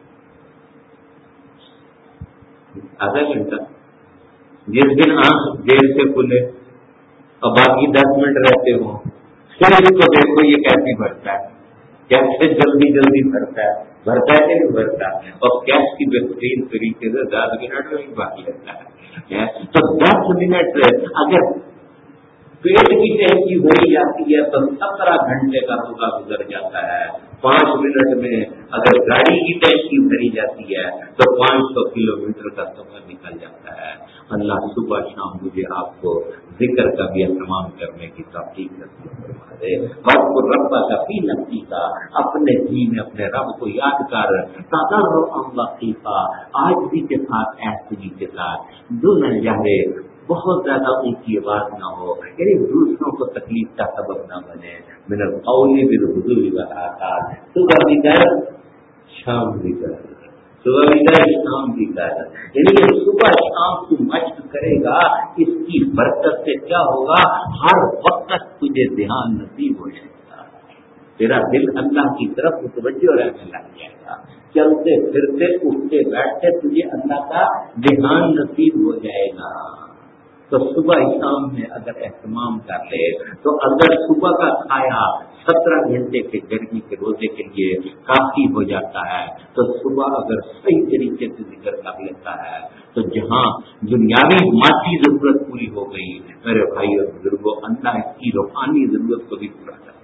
آدھا گھنٹہ۔ جس دن آنکھ دیر سے کھلے اور باقی دس منٹ رہتے ہوں، پھر اس کو دیکھو یہ کیسے بھرتا ہے، کیسے جلدی جلدی بھرتا ہے، بھرتا ہے کہ نہیں بھرتا، اور کیش کی بہترین طریقے سے دس منٹ میں ہی بھر لیتا ہے۔ تو دس منٹ اگر پیٹ کی ٹینکی بھری جاتی ہے تو سترہ گھنٹے کا روزہ گزر جاتا ہے۔ پانچ منٹ میں اگر گاڑی کی ٹینکی بھری جاتی ہے تو پانچ سو کلو میٹر کا سفر نکل جاتا ہے۔ اللہ صبح شام مجھے آپ کو ذکر کا بھی اہتمام کرنے کی توفیق نصیب فرما دے۔ وقت کو رب کا فی نفسی کا، اپنے جی میں اپنے رب کو یاد کر، تضرعا وخیفا، عاجزی کے ساتھ احسانی کے ساتھ، دون جہرے، بہت زیادہ اونچی آواز نہ ہو، یعنی دوسروں کو تکلیف کا سبب نہ بنے۔ من القول بالغدو والآصال، صبح بھی کر شام بھی کر، صبح بھی کر شام بھی کر، یعنی یہ صبح شام تو مشق کرے گا، اس کی برکت سے کیا ہوگا؟ ہر وقت تجھے دھیان نصیب ہو جائے گا، تیرا دل اللہ کی طرف متوجہ رہنے لگ جائے گا، چلتے پھرتے اٹھتے بیٹھتے تجھے اللہ کا دھیان نصیب ہو جائے گا۔ تو صبح شام میں اگر اہتمام کر لے تو اگر صبح کا کھایا سترہ گھنٹے کے گرمی کے روزے کے لیے کافی ہو جاتا ہے، تو صبح اگر صحیح طریقے سے ذکر کر لیتا ہے تو جہاں دنیاوی مادی ضرورت پوری ہو گئی، میرے بھائی اور بزرگوں، اللہ اس کی روحانی ضرورت کو بھی پورا کرتے ہیں۔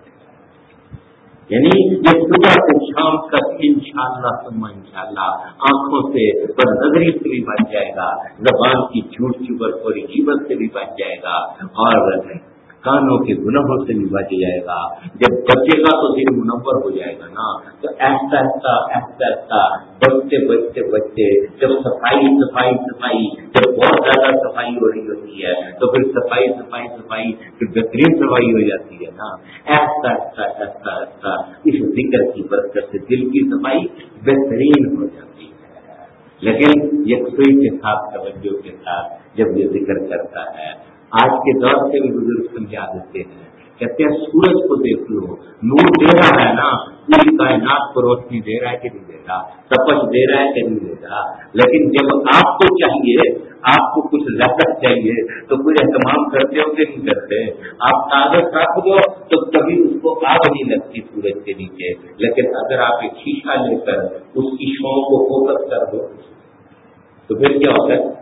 یعنی یہ صبح سے شام تک انشاءاللہ ثم انشاءاللہ آنکھوں سے بد نظری سے بھی بچ جائے گا، زبان کی جھوٹ چبر خوری غیبت سے بھی بچ جائے گا، اور کانوں کے گناہوں سے بھی بچ جائے گا۔ جب بچے گا تو دل منور ہو جائے گا نا، تو ایسا ایسا ایسا ایسا بچتے بچتے بچتے جب صفائی صفائی صفائی جب بہت زیادہ صفائی ہو رہی ہوتی ہے تو پھر صفائی صفائی صفائی پھر بہترین صفائی ہو جاتی ہے نا۔ ایسا ایسا ایسا ایسا اس ذکر کی برکت سے دل کی صفائی بہترین ہو جاتی ہے۔ لیکن یکسوئی کے ساتھ توجہ کے ساتھ جب یہ ذکر کرتا ہے، آج کے دور سے بھی بزرگ سمجھا دیتے ہیں، کہتے ہیں سورج کو دیکھ لو، نور دے رہا ہے نا، پوری کائنات کو روشنی دے رہا ہے کہ نہیں دے رہا، تپش دے رہا ہے کہ نہیں دے رہا، لیکن جب آپ کو چاہیے، آپ کو کچھ لذت چاہیے تو کوئی اہتمام کرتے ہو کہ نہیں کرتے؟ آپ کاغذ رکھ دو تو کبھی اس کو آگ نہیں لگتی سورج کے نیچے، لیکن اگر آپ ایک شیشہ لے کر اس کی شو کو فوکس کر دو تو پھر کیا ہوتا ہے؟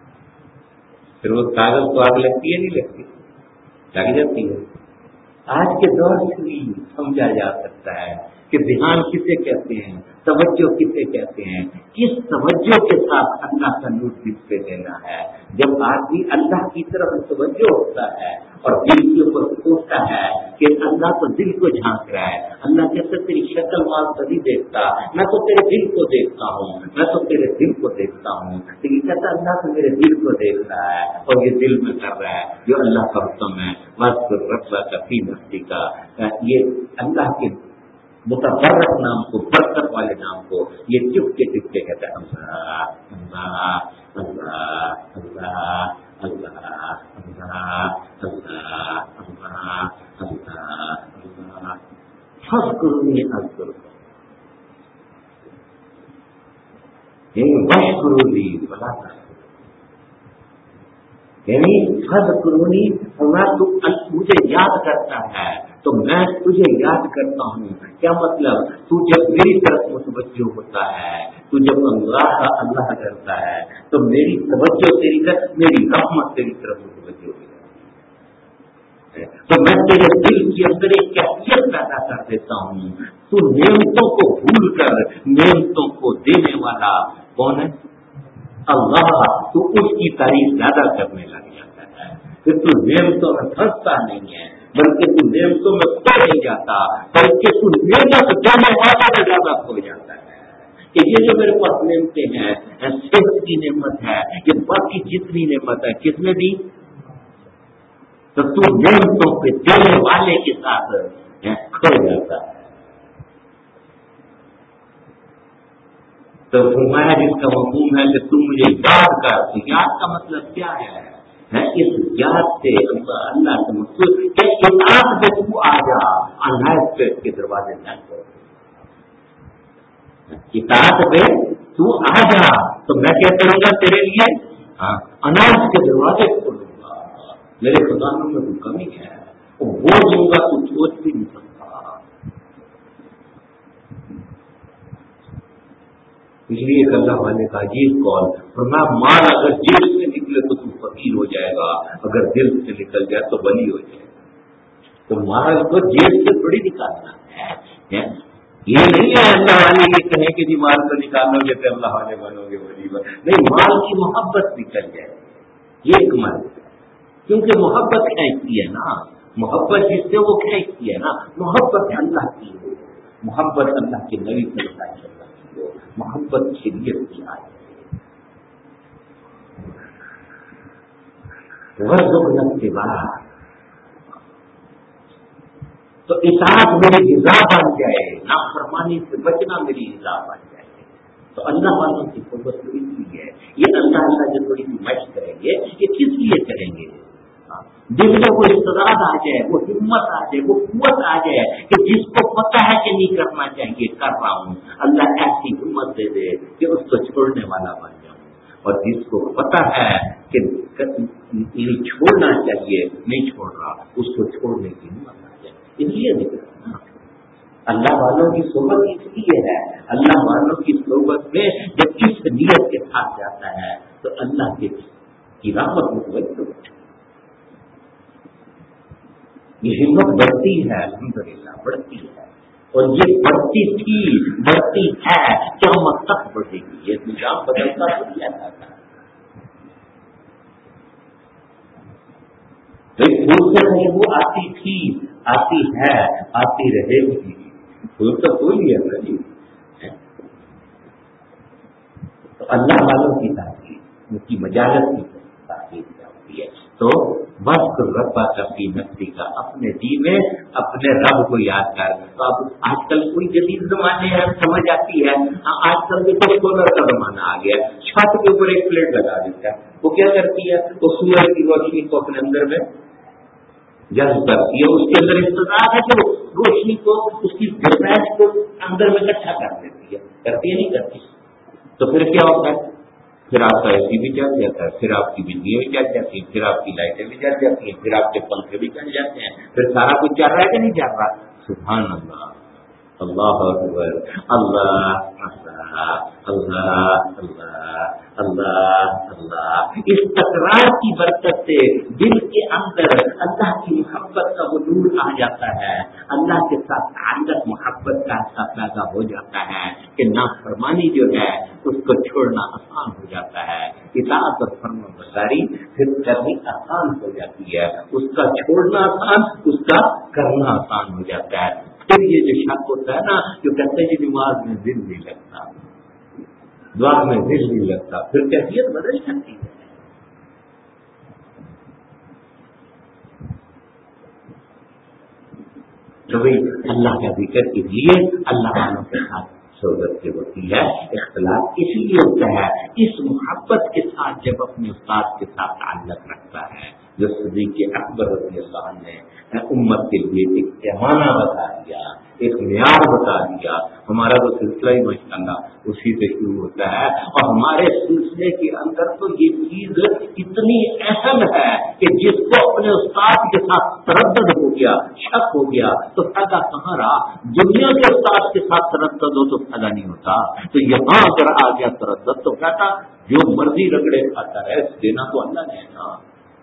پھر وہ کاغذ کو آگ لگتی ہے نہیں لگتی؟ لگ جاتی ہے۔ آج کے دور سے بھی سمجھا جا سکتا ہے کہ دھیان کسے کہتے ہیں؟ توجہ کسے کہتے ہیں؟ کس توجہ کے ساتھ اللہ کا نور دل پہ دینا ہے؟ جب آدمی اللہ کی طرف توجہ ہوتا ہے اور دل کے اوپر سوچتا ہے کہ اللہ تو دل کو جھانک رہا ہے، اللہ کہتے تیری شکل مال تو نہیں دیکھتا، میں تو تیرے دل کو دیکھتا ہوں، میں تو تیرے دل کو دیکھتا ہوں، لیکن کہتا اللہ تو میرے دل کو دیکھ رہا ہے اور یہ دل میں کر رہا ہے جو اللہ کا حکم ہے، بس ربا کا فی نفسی کا، یہ اللہ کے متبرک نام کو، برکت والے نام کو یہ چپ کے چپ کے کہتا ہے اللہ اللہ اللہ اللہ اللہ اللہ اللہ اللہ اللہ فذکرونی اذکرکم، یعنی واشکرونی ولا تکفرون، یعنی فذکرونی میں تو مجھے یاد کرتا ہے تو میں تجھے یاد کرتا ہوں. کیا مطلب؟ تو جب میری طرف متوجہ ہوتا ہے، تو جب اللہ کا اللہ کرتا ہے تو میری توجہ تیری طرف، میری رحمت تیری طرف متوجہ ہو جاتی ہے، تو میں تیرے دل کے اندر ایک کیفیت پیدا کر دیتا ہوں. تو نعمتوں کو بھول کر نعمتوں کو دینے والا کون ہے؟ اللہ. تو اس کی تعریف زیادہ کرنے لگ جاتا ہے، پھر تو نعمتوں میں پھنستا نہیں ہے، بلکہ تو نعمتوں میں کھو نہیں جاتا، بلکہ تو نعمت دینے والا میں زیادہ کھو جاتا ہے کہ یہ جو میرے پاس نعمتیں ہیں، صحت کی نعمت ہے، یہ باقی جتنی نعمت ہے کس نے دی؟ تو تو نعمتوں پہ دینے والے کے ساتھ کھو جاتا ہے. تو فرمایا جس کا مفہوم ہے کہ تم مجھے یاد کر. تو یاد کا مطلب کیا ہے؟ اس یاد سے اللہ کا مقصود کہ اطاعت پہ تو آ جا، عنایت پہ کے دروازے نہ کھول. اطاعت پہ تو آ جا تو میں کیا کروں گا تیرے لیے؟ عنایت کے دروازے کھولوں گا. میرے خزانوں میں کوئی کمی ہے وہ دوں گا تو سوچ بھی نہیں سکتا. اس لیے اللہ والے کا عجیب قول، فرمایا مال اگر جیب سے نکلے تو تم فقیر ہو جائے گا، اگر دل سے نکل جائے تو بلی ہو جائے گا. تو مال کو جیب سے تھوڑی نکالنا ہے. یہ نہیں ہے اللہ والے یہ کہیں کہ جی مال کو نکالو گے تو اللہ والے بنو گے ولی بن. نہیں، مال کی محبت نکل جائے گی، یہ ایک مال ہے. کیونکہ محبت کھینچتی ہے نا، محبت جس سے وہ کھینچتی ہے نا، محبت اللہ کی ہو، محبت اللہ کے نبی صلی اللہ علیہ وسلم کی ہو، محبت شریعت کی آئی ورزقنا اتباع. تو اطاعت میری غذا بن جائے، نافرمانی سے بچنا میری غذا بن جائے. تو اللہ والوں کی صحبت تو اس لیے ہے. یہ اللہ اللہ جو تھوڑی سی مشق کریں گے یہ کس لیے کریں گے؟ جس میں وہ استعداد آ جائے، وہ ہمت آ جائے، وہ قوت آ جائے کہ جس کو پتہ ہے کہ نہیں کرنا چاہیے کر رہا ہوں، اللہ ایسی ہمت دے دے کہ اس کو چھوڑنے والا بن جاؤں. اور جس کو پتہ ہے کہ نہیں چھوڑنا چاہیے نہیں چھوڑ رہا، اس کو چھوڑنے کی ہمت آ جائے. اس لیے نہیں کرنا. اللہ والوں کی صحبت اس لیے ہے. اللہ والوں کی صحبت میں جب اس نیت کے ساتھ جاتا ہے تو اللہ کی رحمت متوجہ ہوتی ہے، یہ ہمت بڑھتی ہے، الحمدللہ بڑھتی ہے. اور یہ بڑھتی تھی، بڑھتی ہے، قیامت تک بڑھے گی. یہ نظام بدلتا تو نہیں رہتا تھا. پھول سے نہیں، وہ آتی تھی، آتی ہے، آتی رہے گی. پھول تو پھول ہی ہے جی. تو اللہ والوں کی تعریف، ان کی مجالت کی تعریف ہوتی ہے. تو بس ربا کا فی نفسی کا، اپنے جی میں اپنے رب کو یاد کر. تو اب آج کل کوئی جدید زمانے ہے سمجھ آتی ہے. آج کل دیکھو سولر کا زمانہ آ گیا، چھت کے اوپر ایک پلیٹ لگا دیتا ہے. وہ کیا کرتی ہے؟ وہ سورج کی روشنی کو اپنے اندر میں جذب کرتی ہے. اس کے اندر استعداد ہے کہ وہ روشنی کو، اس کی گرمائش کو اندر میں اکٹھا کر دیتی ہے. کرتی ہے نہیں کرتی؟ تو پھر کیا ہوتا ہے؟ پھر آپ کا اے سی بھی جل جاتا ہے، پھر آپ کی بجلیاں بھی جل جاتی ہیں، پھر آپ کی لائٹیں بھی جل جاتی ہیں، پھر آپ کے پنکھے بھی جل جاتے ہیں، پھر سارا کچھ چل رہا ہے کہ نہیں چل رہا؟ سبحان اللہ، اللہ اکبر، اللہ اللہ اللہ اللہ اللہ اللہ. اس تکرار کی برکت سے دل کے اندر اللہ کی محبت کا وہ نور آ جاتا ہے. اللہ کے ساتھ تعلق محبت کا ایسا پیدا ہو جاتا ہے کہ نافرمانی جو ہے اس کو چھوڑنا آسان ہو جاتا ہے. اطاعت اور فرما برداری پھر کرنی آسان ہو جاتی ہے. اس کا چھوڑنا آسان, اس کا کرنا آسان ہو جاتا ہے. پھر یہ جو شک ہوتا ہے نا, جو کہتے ہیں کہ نماز میں دل نہیں لگتا, دعا میں دل نہیں لگتا, پھر کیفیت بدل جاتی ہے. تو بھائی اللہ کا ذکر اس لیے اللہ والوں کے ساتھ صحبت سے ہوتی ہے. اختلاف اس لیے ہوتا ہے اس محبت کے ساتھ جب اپنے استاد کے ساتھ تعلق رکھتا ہے, جو صدیق اکبر رضی اللہ عنہ نے امت کے لیے ایک پیمانہ بتا دیا, ایک معیار بتا دیا. ہمارا تو سلسلہ ہی ماشاء اللہ اسی سے شروع ہوتا ہے, اور ہمارے سلسلے کے اندر تو یہ چیز اتنی اہم ہے کہ جس کو اپنے استاد کے ساتھ تردد ہو گیا, شک ہو گیا, تو فائدہ کہاں رہا؟ دنیا کے استاد کے ساتھ تردد ہو تو فائدہ نہیں ہوتا. تو یہاں اگر آ گیا تردد تو کہتا جو مرضی رگڑے کھاتا ہے, دینا تو اللہ نے نا,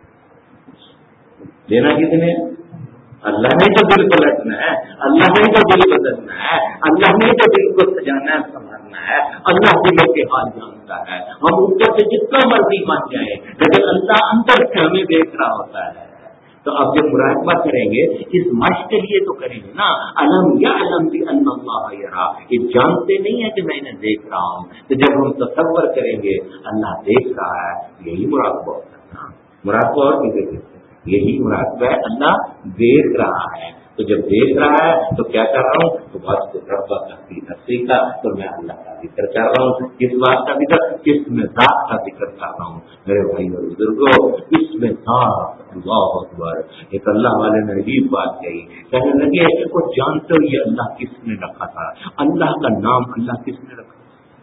دینا کتنے؟ اللہ نے تو دل پلٹنا ہے, اللہ نے تو دل بدلنا ہے, اللہ نے تو دل کو سجانا ہے, سنبھالنا ہے. اللہ دلوں کے حال جانتا ہے. ہم اوپر سے جتنا مرضی مان جائیں, لیکن اللہ اندر سے ہمیں دیکھ رہا ہوتا ہے. تو اب جب مراقبہ کریں گے اس مشق کے لیے تو کریں گے نا. علم یا علم بھی اللہ یرا, یہ جانتے نہیں ہے کہ میں انہیں دیکھ رہا ہوں. تو جب ہم تصور کریں گے اللہ دیکھ رہا ہے, یہی مراقبہ ہوتا ہے نا. مراقبہ اور بھی دیکھیں, یہی مراقبہ ہے, اللہ دیکھ رہا ہے. تو جب دیکھ رہا ہے تو کیا کر رہا ہوں؟ تو بات کو رب تفصیل تفصیل کا, تو میں اللہ کا ذکر کر رہا ہوں. کس بات کا ذکر؟ کس میں ذات کا ذکر کر رہا ہوں. میرے بھائی اور بزرگوں, اس میں ذات اللہ اکبر. ایک اللہ والے نے عجیب بات کہی, کہنے لگے وہ جانتے ہو یہ اللہ کس نے رکھا تھا, اللہ کا نام اللہ کس نے رکھا؟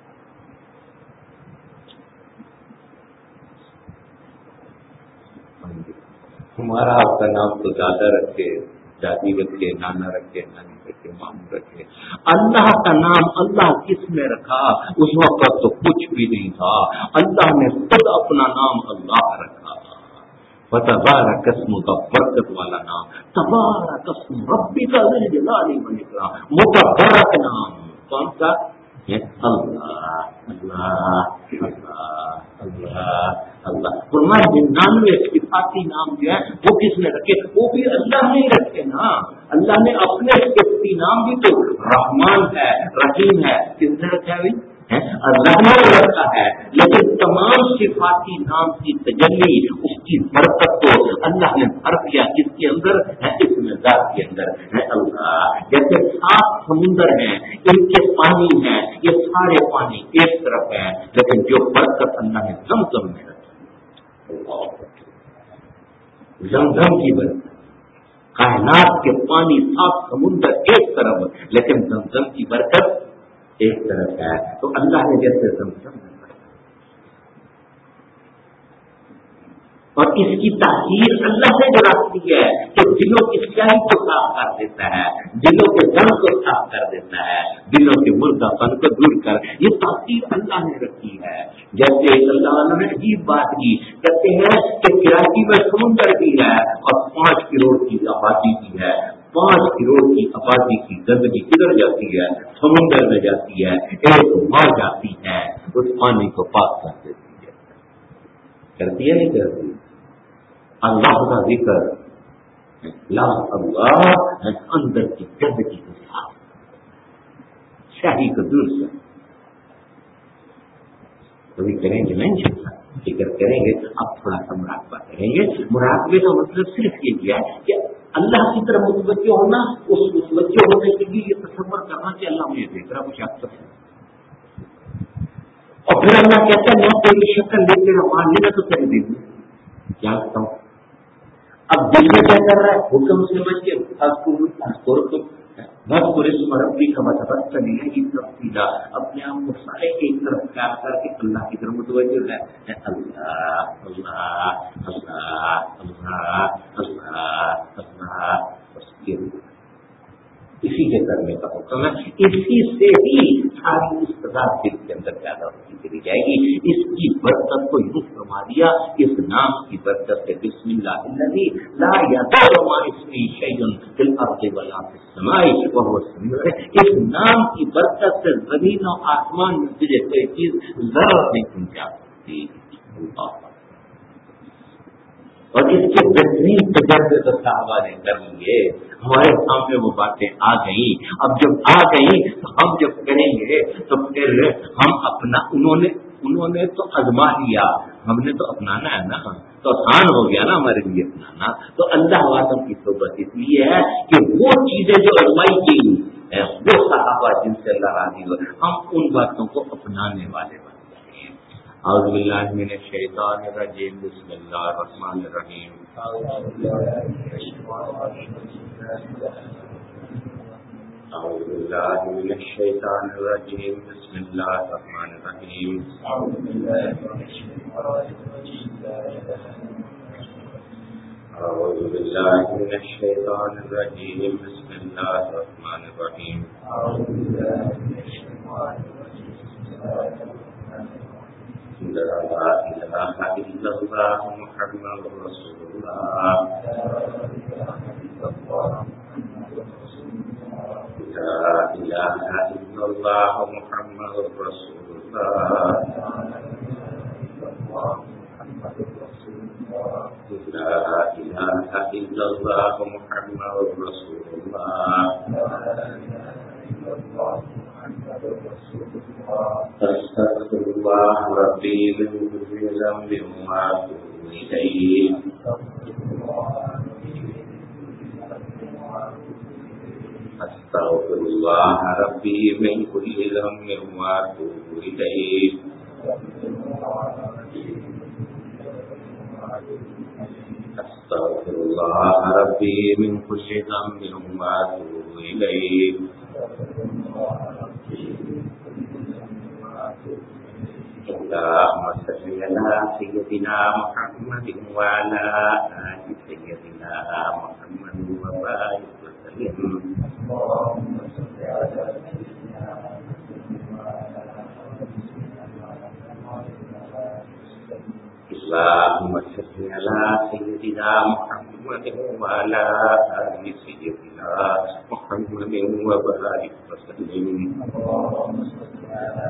ہمارا آپ کا نام تو دادا رکھے, دادی رکھے, نانا رکھے, نانی رکھے, ماموں رکھے. اللہ کا نام اللہ کس نے رکھا؟ اس وقت تو کچھ بھی نہیں تھا. اللہ نے خود اپنا نام اللہ رکھا. فتبارک اسم کا برکت والا نام, تبارک اسم ربی کا ذی الجلال والاکرام, متبارک نام. کون سا؟ اللہ اللہ اللہ اللہ اللہ. فرمایا ننانوے صفاتی نام جو ہے وہ کس نے رکھے؟ وہ بھی اللہ نے رکھے نا. اللہ نے اپنے صفاتی نام بھی تو رحمان ہے, رحیم ہے, کس نے رکھا ہے؟ اللہ نے رکھا ہے. لیکن تمام صفاتی نام کی تجلی, اس کی برکت کو اللہ نے بھر دیا کس کے اندر ہے؟ اس میں ذات کے اندر ہے اللہ. جیسے سات سمندر ہیں, ان کے پانی ہیں, یہ سارے پانی ایک طرف ہیں, لیکن جو برکت اللہ نے زمزم میں رکھی, زمزم کی برکت. کائنات کے پانی سات سمندر ایک طرف, لیکن زمزم کی برکت ایک طرف ہے. تو اللہ نے جیسے زمزم میں برکت, اور اس کی تاثیر اللہ نے جو رکھتی ہے کہ دلوں کی سیاہی کو صاف کر دیتا ہے, دلوں کے دم کو صاف کر دیتا ہے, دلوں کے مردہ پن کو دور کر, یہ تاثیر اللہ نے رکھی ہے. جیسے اللہ نے عجیب بات کی, کہتے ہیں کہ کراچی میں سمندر بھی ہے اور پانچ کروڑ کی آبادی بھی ہے. پانچ کروڑ کی آبادی کی گندگی کدھر جاتی ہے؟ سمندر میں جاتی ہے. ایک ماں جاتی ہے, اس پانی کو پاک کر دیتی ہے. کرتی ہے نہیں کرتی؟ اللہ کا ذکر, لا اللہ اندر کی گندگی کو صاف, شاہی کو دور سے. کبھی کریں گے نہیں چلتا, فکر کریں گے. اب تھوڑا سا مراقبہ کریں گے. مراقبے کا مطلب صرف یہ ہے کہ اللہ کی طرف متوجہ ہونا, اس متوجہ ہونے کے لیے یہ تصور کرنا کہ اللہ مجھے دیکھ رہا, مجھے آپ ہے. اور پھر اللہ کہتا ہے میں تیری شکل لے کے مان لینا تو تیری دے دوں, کیا کرتا ہوں. اب دل میں کیا کر رہا ہے؟ حکم سمجھ کے بس پورے مربی کا مطلب چلی ہے ایک طرف سیدھا, اپنے آپ کو سارے ایک طرف پیار کر کے اللہ کی طرف متوجہ ہے. اللہ اللہ اللہ اللہ اللہ اللہ, اسی کے کرنے کا حکم ہے. اسی سے ہی ساری استدار دل کے اندر پیدا ہوتی چلی جائے گی. اس کی برکت کو یوں فرما دیا, اس نام کی برکت سے بسم اللہ الذی لا یضر مع اسمہ شیء فی الارض ولا فی السماء وهو السمیع العلیم. اس نام کی برکت سے زمین و آسمان میں تجھے کوئی چیز ضرر نہیں پہنچا سکتی. اور اس کے بہترین تجربے تو صحابہ نے کر لیے. ہمارے سامنے وہ باتیں آ گئیں. اب جب آ گئیں تو ہم جب کریں گے تو پھر ہم اپنا انہوں نے انہوں نے تو آزما لیا, ہم نے تو اپنانا ہے نا, تو آسان ہو گیا نا ہمارے لیے اپنانا. تو اللہ والوں کی صحبت اس لیے ہے کہ وہ چیزیں جو آزمائی گئی وہ صحابہ جن سے اللہ راضی ہو, ہم ان باتوں کو اپنانے والے بن جائیں. اعوذ باللہ من الشیطان الرجیم, بسم اللہ الرحمن الرحیم. اعوذ باللہ من الشیطان الرجیم, بسم اللہ الرحمن الرحیم. اعوذ باللہ من الشیطان الرجیم, بسم اللہ الرحمن الرحیم. لا الہ الا اللہ محمد رسول اللہ. لا الہ الا اللہ محمد رسول اللہ. لا الہ الا اللہ محمد رسول اللہ. استغفر اللہ ربی من کل ذنب واتوب الیہ. استغفر اللہ ربی من کل ذنب واتوب الیہ. استغفر اللہ ربی من کل ذنب واتوب الیہ. اللهم صل على سيدنا محمد وعلى آل سيدنا محمد وبارك وسلم. اللهم صل على سيدنا اللهم صل على سيدنا محمد وعلى آل سيدنا محمد وبارك وسلم. اللهم صل على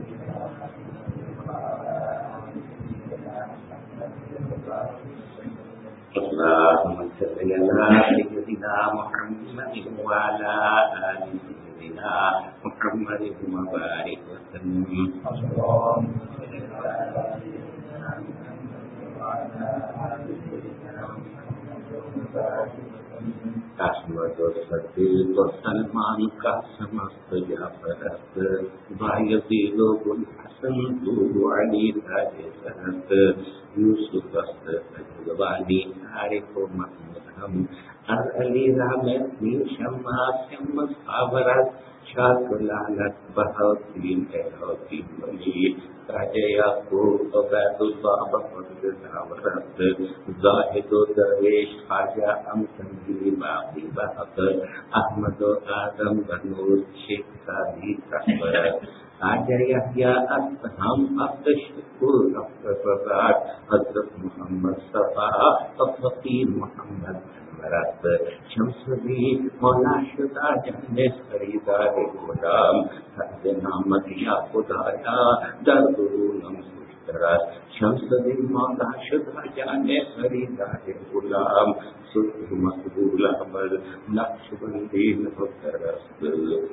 اللهم صل على سيدنا محمد وعلى آل سيدنا محمد وبارك وسلم. اللهم صل على سيدنا محمد وعلى آل سيدنا محمد وبارك وسلم. احمد و صدیق و سلمان کا سمست جعفرت, بایزید و بلحسن دود علی تاج سرت, یوسف است اجوانی عارف و محمود ہم, از علی رحمت می شمع شمس آورد, شاک لعنت بہاوتین احاطی ولی, تاج یعقوب عبید اللہ بفضل دعورت, زاہد و درویش خواجہ امسنگی باقی بحق, احمد و آدم بنور شیخ سادی تحبرت, آج یحییٰ است ہم افت شکر افت فقات, حضرت محمد صفا فقیر محمد مرد, شمس بھی مولا شدہ جہنے خریدار غلام, حد نامت یا خدایا در درونم خوشترد, شمس بھی مولا شدہ جہنے خریدار غلام, صلح مقبول عمل نقش بندی نفکرست.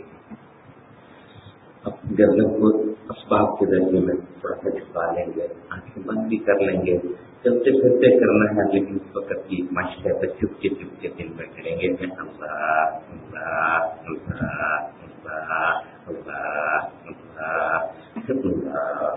اب غزل کو اسباب کے ذریعے میں تھوڑا سا چھپا لیں گے, آنکھیں بند بھی کر لیں گے, چلتے پھرتے کرنا ہے, لیکن اس وقت کی مشق ہے تو چپ کے چپ کے دل میں کریں گے. میں اللہ اللہ اللہ اللہ اللہ اللہ.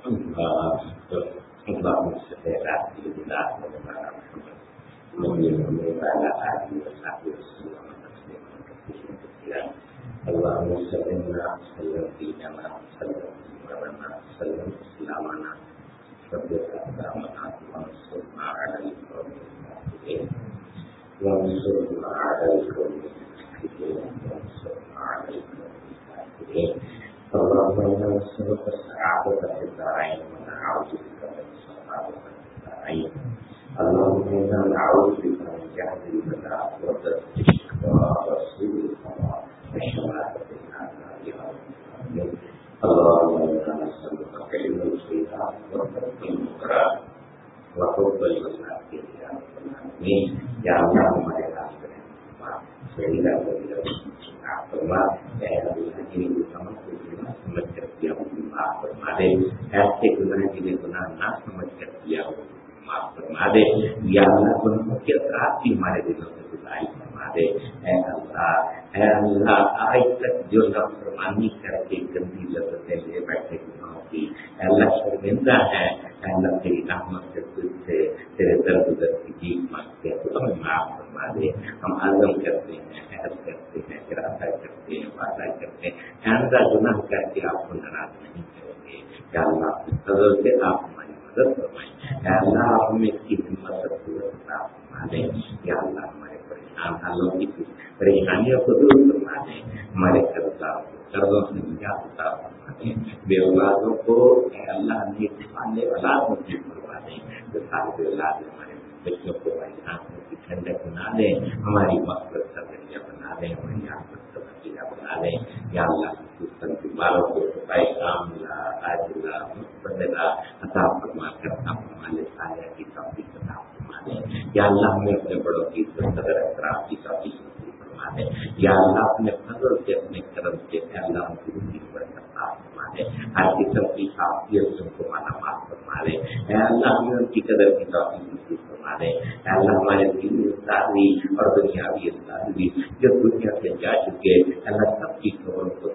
اللهم صل على سيدنا مولانا محمد وعلى آله وصحبه وسلم تسليما كثيرا. اللهم صل وسلم ديننا وسلم إيماننا وسلم إسلامنا ثبت أقدامنا وانصرنا على القوم الكافرين وانصرنا على القوم الكافرين وانصرنا على القوم الكافرين. اللهم إنا نسألك السعادة في الدارين ونعوذ بك من السعادة في الدارين. اللهم إنا نعوذ بك من جهل البلاء وضرب الشقاء وسوء القضاء والشماتة في الأعداء يا رب العالمين. اللهم إنا نسألك علم الخيرات وترك المنكرات وحب المساكين يا رب العالمين. يا الله ہمارے راستے میں صحیح راستہ فرما. اے اللہ جنہیں گناہوں کو گناہ سمجھ کر کیا وہ معاف فرما دے. ایسے گناہ جنہیں گناہ نہ سمجھ کر کیا وہ معاف فرما دے. یا اللہ گناہوں کے اثرات بھی ہمارے دلوں سے گزاری فرما دے. اے اللہ اے اللہ آج تک جو نافرمانی کر کے گندی لذتیں لے بیٹھے گناہوں کی اے اللہ شرمندہ ہے. اے اللہ تیری رحمت سے تجھ سے تیرے درد درد کی جیت مانگتے ہیں تو ہمیں معاف فرما دے. ہم عزم کرتے ہیں عہد کرتے ہیں ارادہ کرتے ہیں وعدہ کرتے ہیں ایسا گناہ کر کے آپ کو ناراض نہیں کریں گے. یا اللہ اپنے فضل سے آپ ہماری مدد فرمائیں. اے اللہ آپ ہمیں اس کی ہمت اور قوت عطا فرما دیں. یا اللہ ہمارے پریشان حالوں کی پریشانیوں کو دور فرما دیں. ہمارے قرضداروں کو قرضوں سے نجات عطا فرما دیں. بے اولادوں کو اے اللہ نیک والے اولاد نصیب فرما دیں. جو صاحب اولاد ہمارے بچوں کو ہماری آنکھوں کی ٹھنڈک بنا دیں. ہماری مغفرت کا ذریعہ بنا دیں. ہماری آنکھوں کا ذریعہ بنا دیں. یا اللہ خصوصاً بیماروں کو شفائے کاملہ عاجلہ مستمرہ عطا فرما کر اپنے سایہ کی توفیق عطا فرما دیں. یا اللہ ہمیں اپنے بڑوں کی قدر احترام کی توفیق فرما دیں. یا اللہ اپنے فضل سے اپنے کرم سے اے اللہ ہم کی روزی برکت عطا فرما دیں. ہر قسم کی عافیت سے ان کو مالا مال فرما دیں. اے اللہ ہمیں ان کی قدر کی توفیق نصیب فرما دیں. اے اللہ ہمارے دینی استاد بھی اور دنیاوی استاد بھی جو دنیا سے جا چکے اللہ سب کی خبروں کو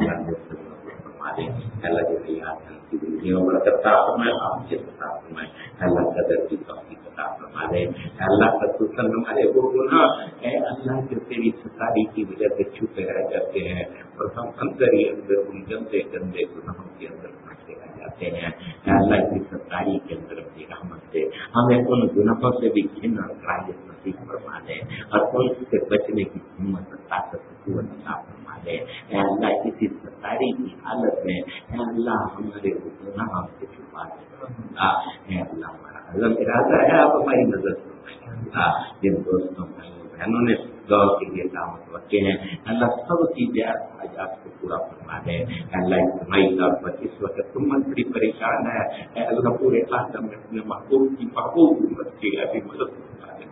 فرما دیں. اللہ جو کی زندگیوں پر عطا فرمائے. آپ کے عطا فرمائے. اللہ قدر کی توفیق عطا فرما دیں. اللہ خصوصاً ہمارے وہ گناہ اے اللہ جو تیری ستاری کی وجہ سے چھپے رہ جاتے ہیں اور ہم اندر ہی اندر ان گندے گندے گناہوں کے اندر پھنسے رہ جاتے ہیں. اے اللہ کی ستاری کے اندر اپنی رحمت سے ہمیں ان گناہوں سے بھی گھن اور کراہیت نصیب فرما دیں اور ان سے بچنے کی ہمت اور طاقت قوت عطا فرما دیں. اے اللہ کسی ستاری کی حالت میں اے اللہ ہمارے گناہ سے چھپا دے. اے اللہ ہمارا عزم ارادہ ہے آپ ہماری مدد فرمائیں. جن دوستوں بھائیوں بہنوں نے دور کے لیے دعوت رکھے ہیں اللہ سب کی حاجات کو پورا فرما دے. اللہ اجتماعی طور پر اس وقت امت بڑی پریشان ہے. اے اللہ پورے عالم میں اپنے محبوب کی محبوب امت کی ابھی مدد فرما دے.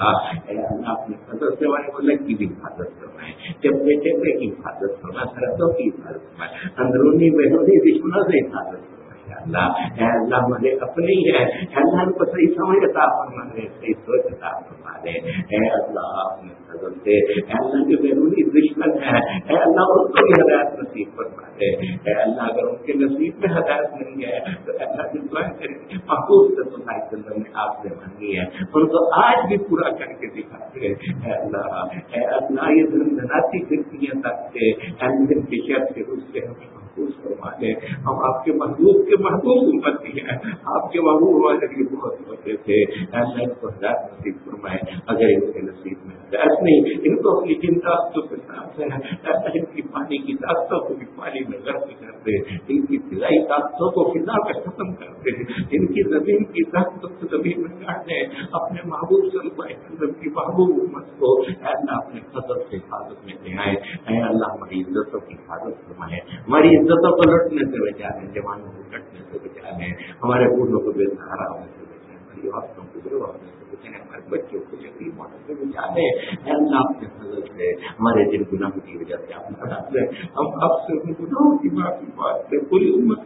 اے اللہ اپنے فضل سے ہمارے ملک کی بھی حفاظت فرمائے. جب بیٹے پہ کی حفاظت فرمائے. سرحدوں کی حفاظت فرمائے. اندرونی بیرونی دشمنوں سے حفاظت فرمائے. اللہ اے اللہ ہمارے اپنے ہی ہے. اللہ ان کو صحیح سمجھ عطا فرما دے. صحیح سوچ عطا فرما دے. اے اللہ اپنے فضل سے اے اللہ جو بیرونی دشمن ہے اے اللہ ان کو بھی ہدایت نصیب فرما دے. اے اللہ اگر ان کے نصیب میں ہدایت نہیں ہے تو اللہ کی دعا کریں. محبوب صلی اللہ علیہ وسلم نے آپ سے مانگی ہے ان کو آج بھی پورا کر کے دکھا دے. اے اللہ اے اللہ یہ دھناتی کرتیاں تک سے اہل کے شر سے اس سے ہمیں محفوظ فرما دے. ہم آپ کے محبوب کے محبوب امتی ہیں. آپ کے محبوب ہمارے لیے بہت ہوتے تھے. اللہ ان کو ہدایت نصیب فرمائے. اگر ان کے نصیب میں ہدایت نہیں ان کو اپنی جن طاقتوں کے ساتھ ہے اللہ ان کی پانی کی طاقتوں کو بھی پانی میں غرق کر دے. ان کی فضائی طاقتوں کو فضا پہ ختم کر دے. ان کی زمین کی طاقتوں کو زمین میں کاٹ دے. اپنے محبوب صلی اللہ علیہ وسلم کی محبوب امت کو اللہ اپنے فضل سے حفاظت میں لے آئے. اے اللہ ہماری عزتوں کی حفاظت فرمائے. ہماری عزتوں کو لٹنے سے بچا لیں. جوانوں کو لٹنے سے بچا لیں. ہمارے بوڑھوں کو بے سہارا ہونے سے بچائیں. ہماری عورتوں کو بے ہونے سے بچائیں. ہمارے بچوں کو یتیم ہونے سے بچا لیں. اے اللہ اپنے فضل سے ہمارے دل گناہوں کی وجہ سے آپ ناراض ہیں. ہم آپ سے ان گناہوں کی معافی پاتے. پوری امت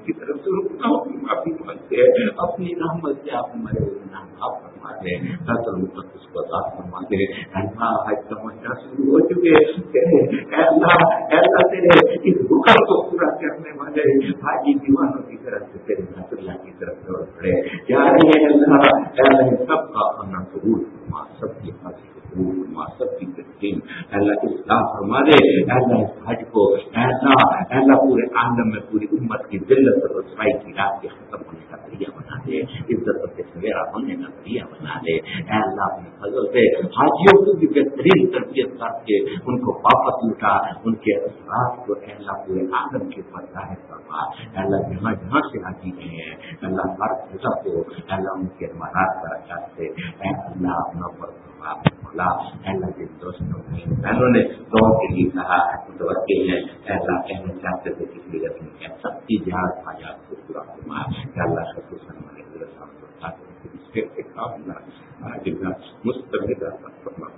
کی طرف سے گناہوں کی معافی مانگتے ہیں، اپنی رحمت سے آپ ہمارے گناہ معاف فرما دیں، حضرت المقدس کو عطا فرما دیں۔ اللہ حج کا مہینہ شروع ہو چکے، اے اللہ اے اللہ تیرے اس حکم کو پورا کرنے والے حاجی دیوانوں کی طرف سے تیرے بیت اللہ کی طرف سے پڑے یا نہیں اللہ، اے اللہ سب کا اپنا قبول فرما، سب کی حاضری قبول فرما، سب کی تسلیم اللہ اصلاح فرما دے۔ اللہ اس حج کو اے اللہ اے اللہ پورے عالم میں پوری امت کی ذلت اور رسوائی کی رات کے ختم ہونے کا ذریعہ بنا دے، عزت کے سویرا ہونے کا ذریعہ بنا دے۔ اے اللہ اپنے فضل سے حاجیوں کو بھی بہترین تربیت کر کے ان کو واپس لوٹا، ان کے اثرات کو اے اللہ پورے عالم کے اوپر ظاہر فرما۔ اے اللہ جہاں جہاں سے حاجی گئے ہیں اللہ ہر جگہ کو اے اللہ ان کے مہارت کا رکھا سے اے اللہ اپنا پر مولا اے اللہ کے دوستوں نے بہنوں نے دعا کے لیے کہا متوکل ہے اے اللہ اہم چاہتے تھے کسی رسم کے سب کی جہاز حاجات کو پورا فرما۔ اے اللہ خصوصاً ہمارے پورے سامنے کام نہ مستقبل فرما۔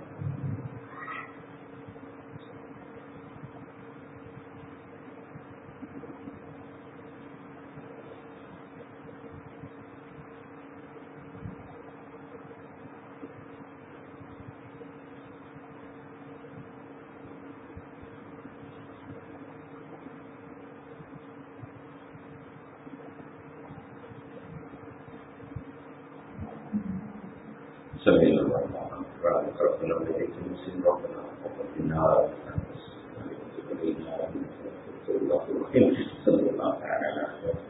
صلی اللہ علیہ وسلم۔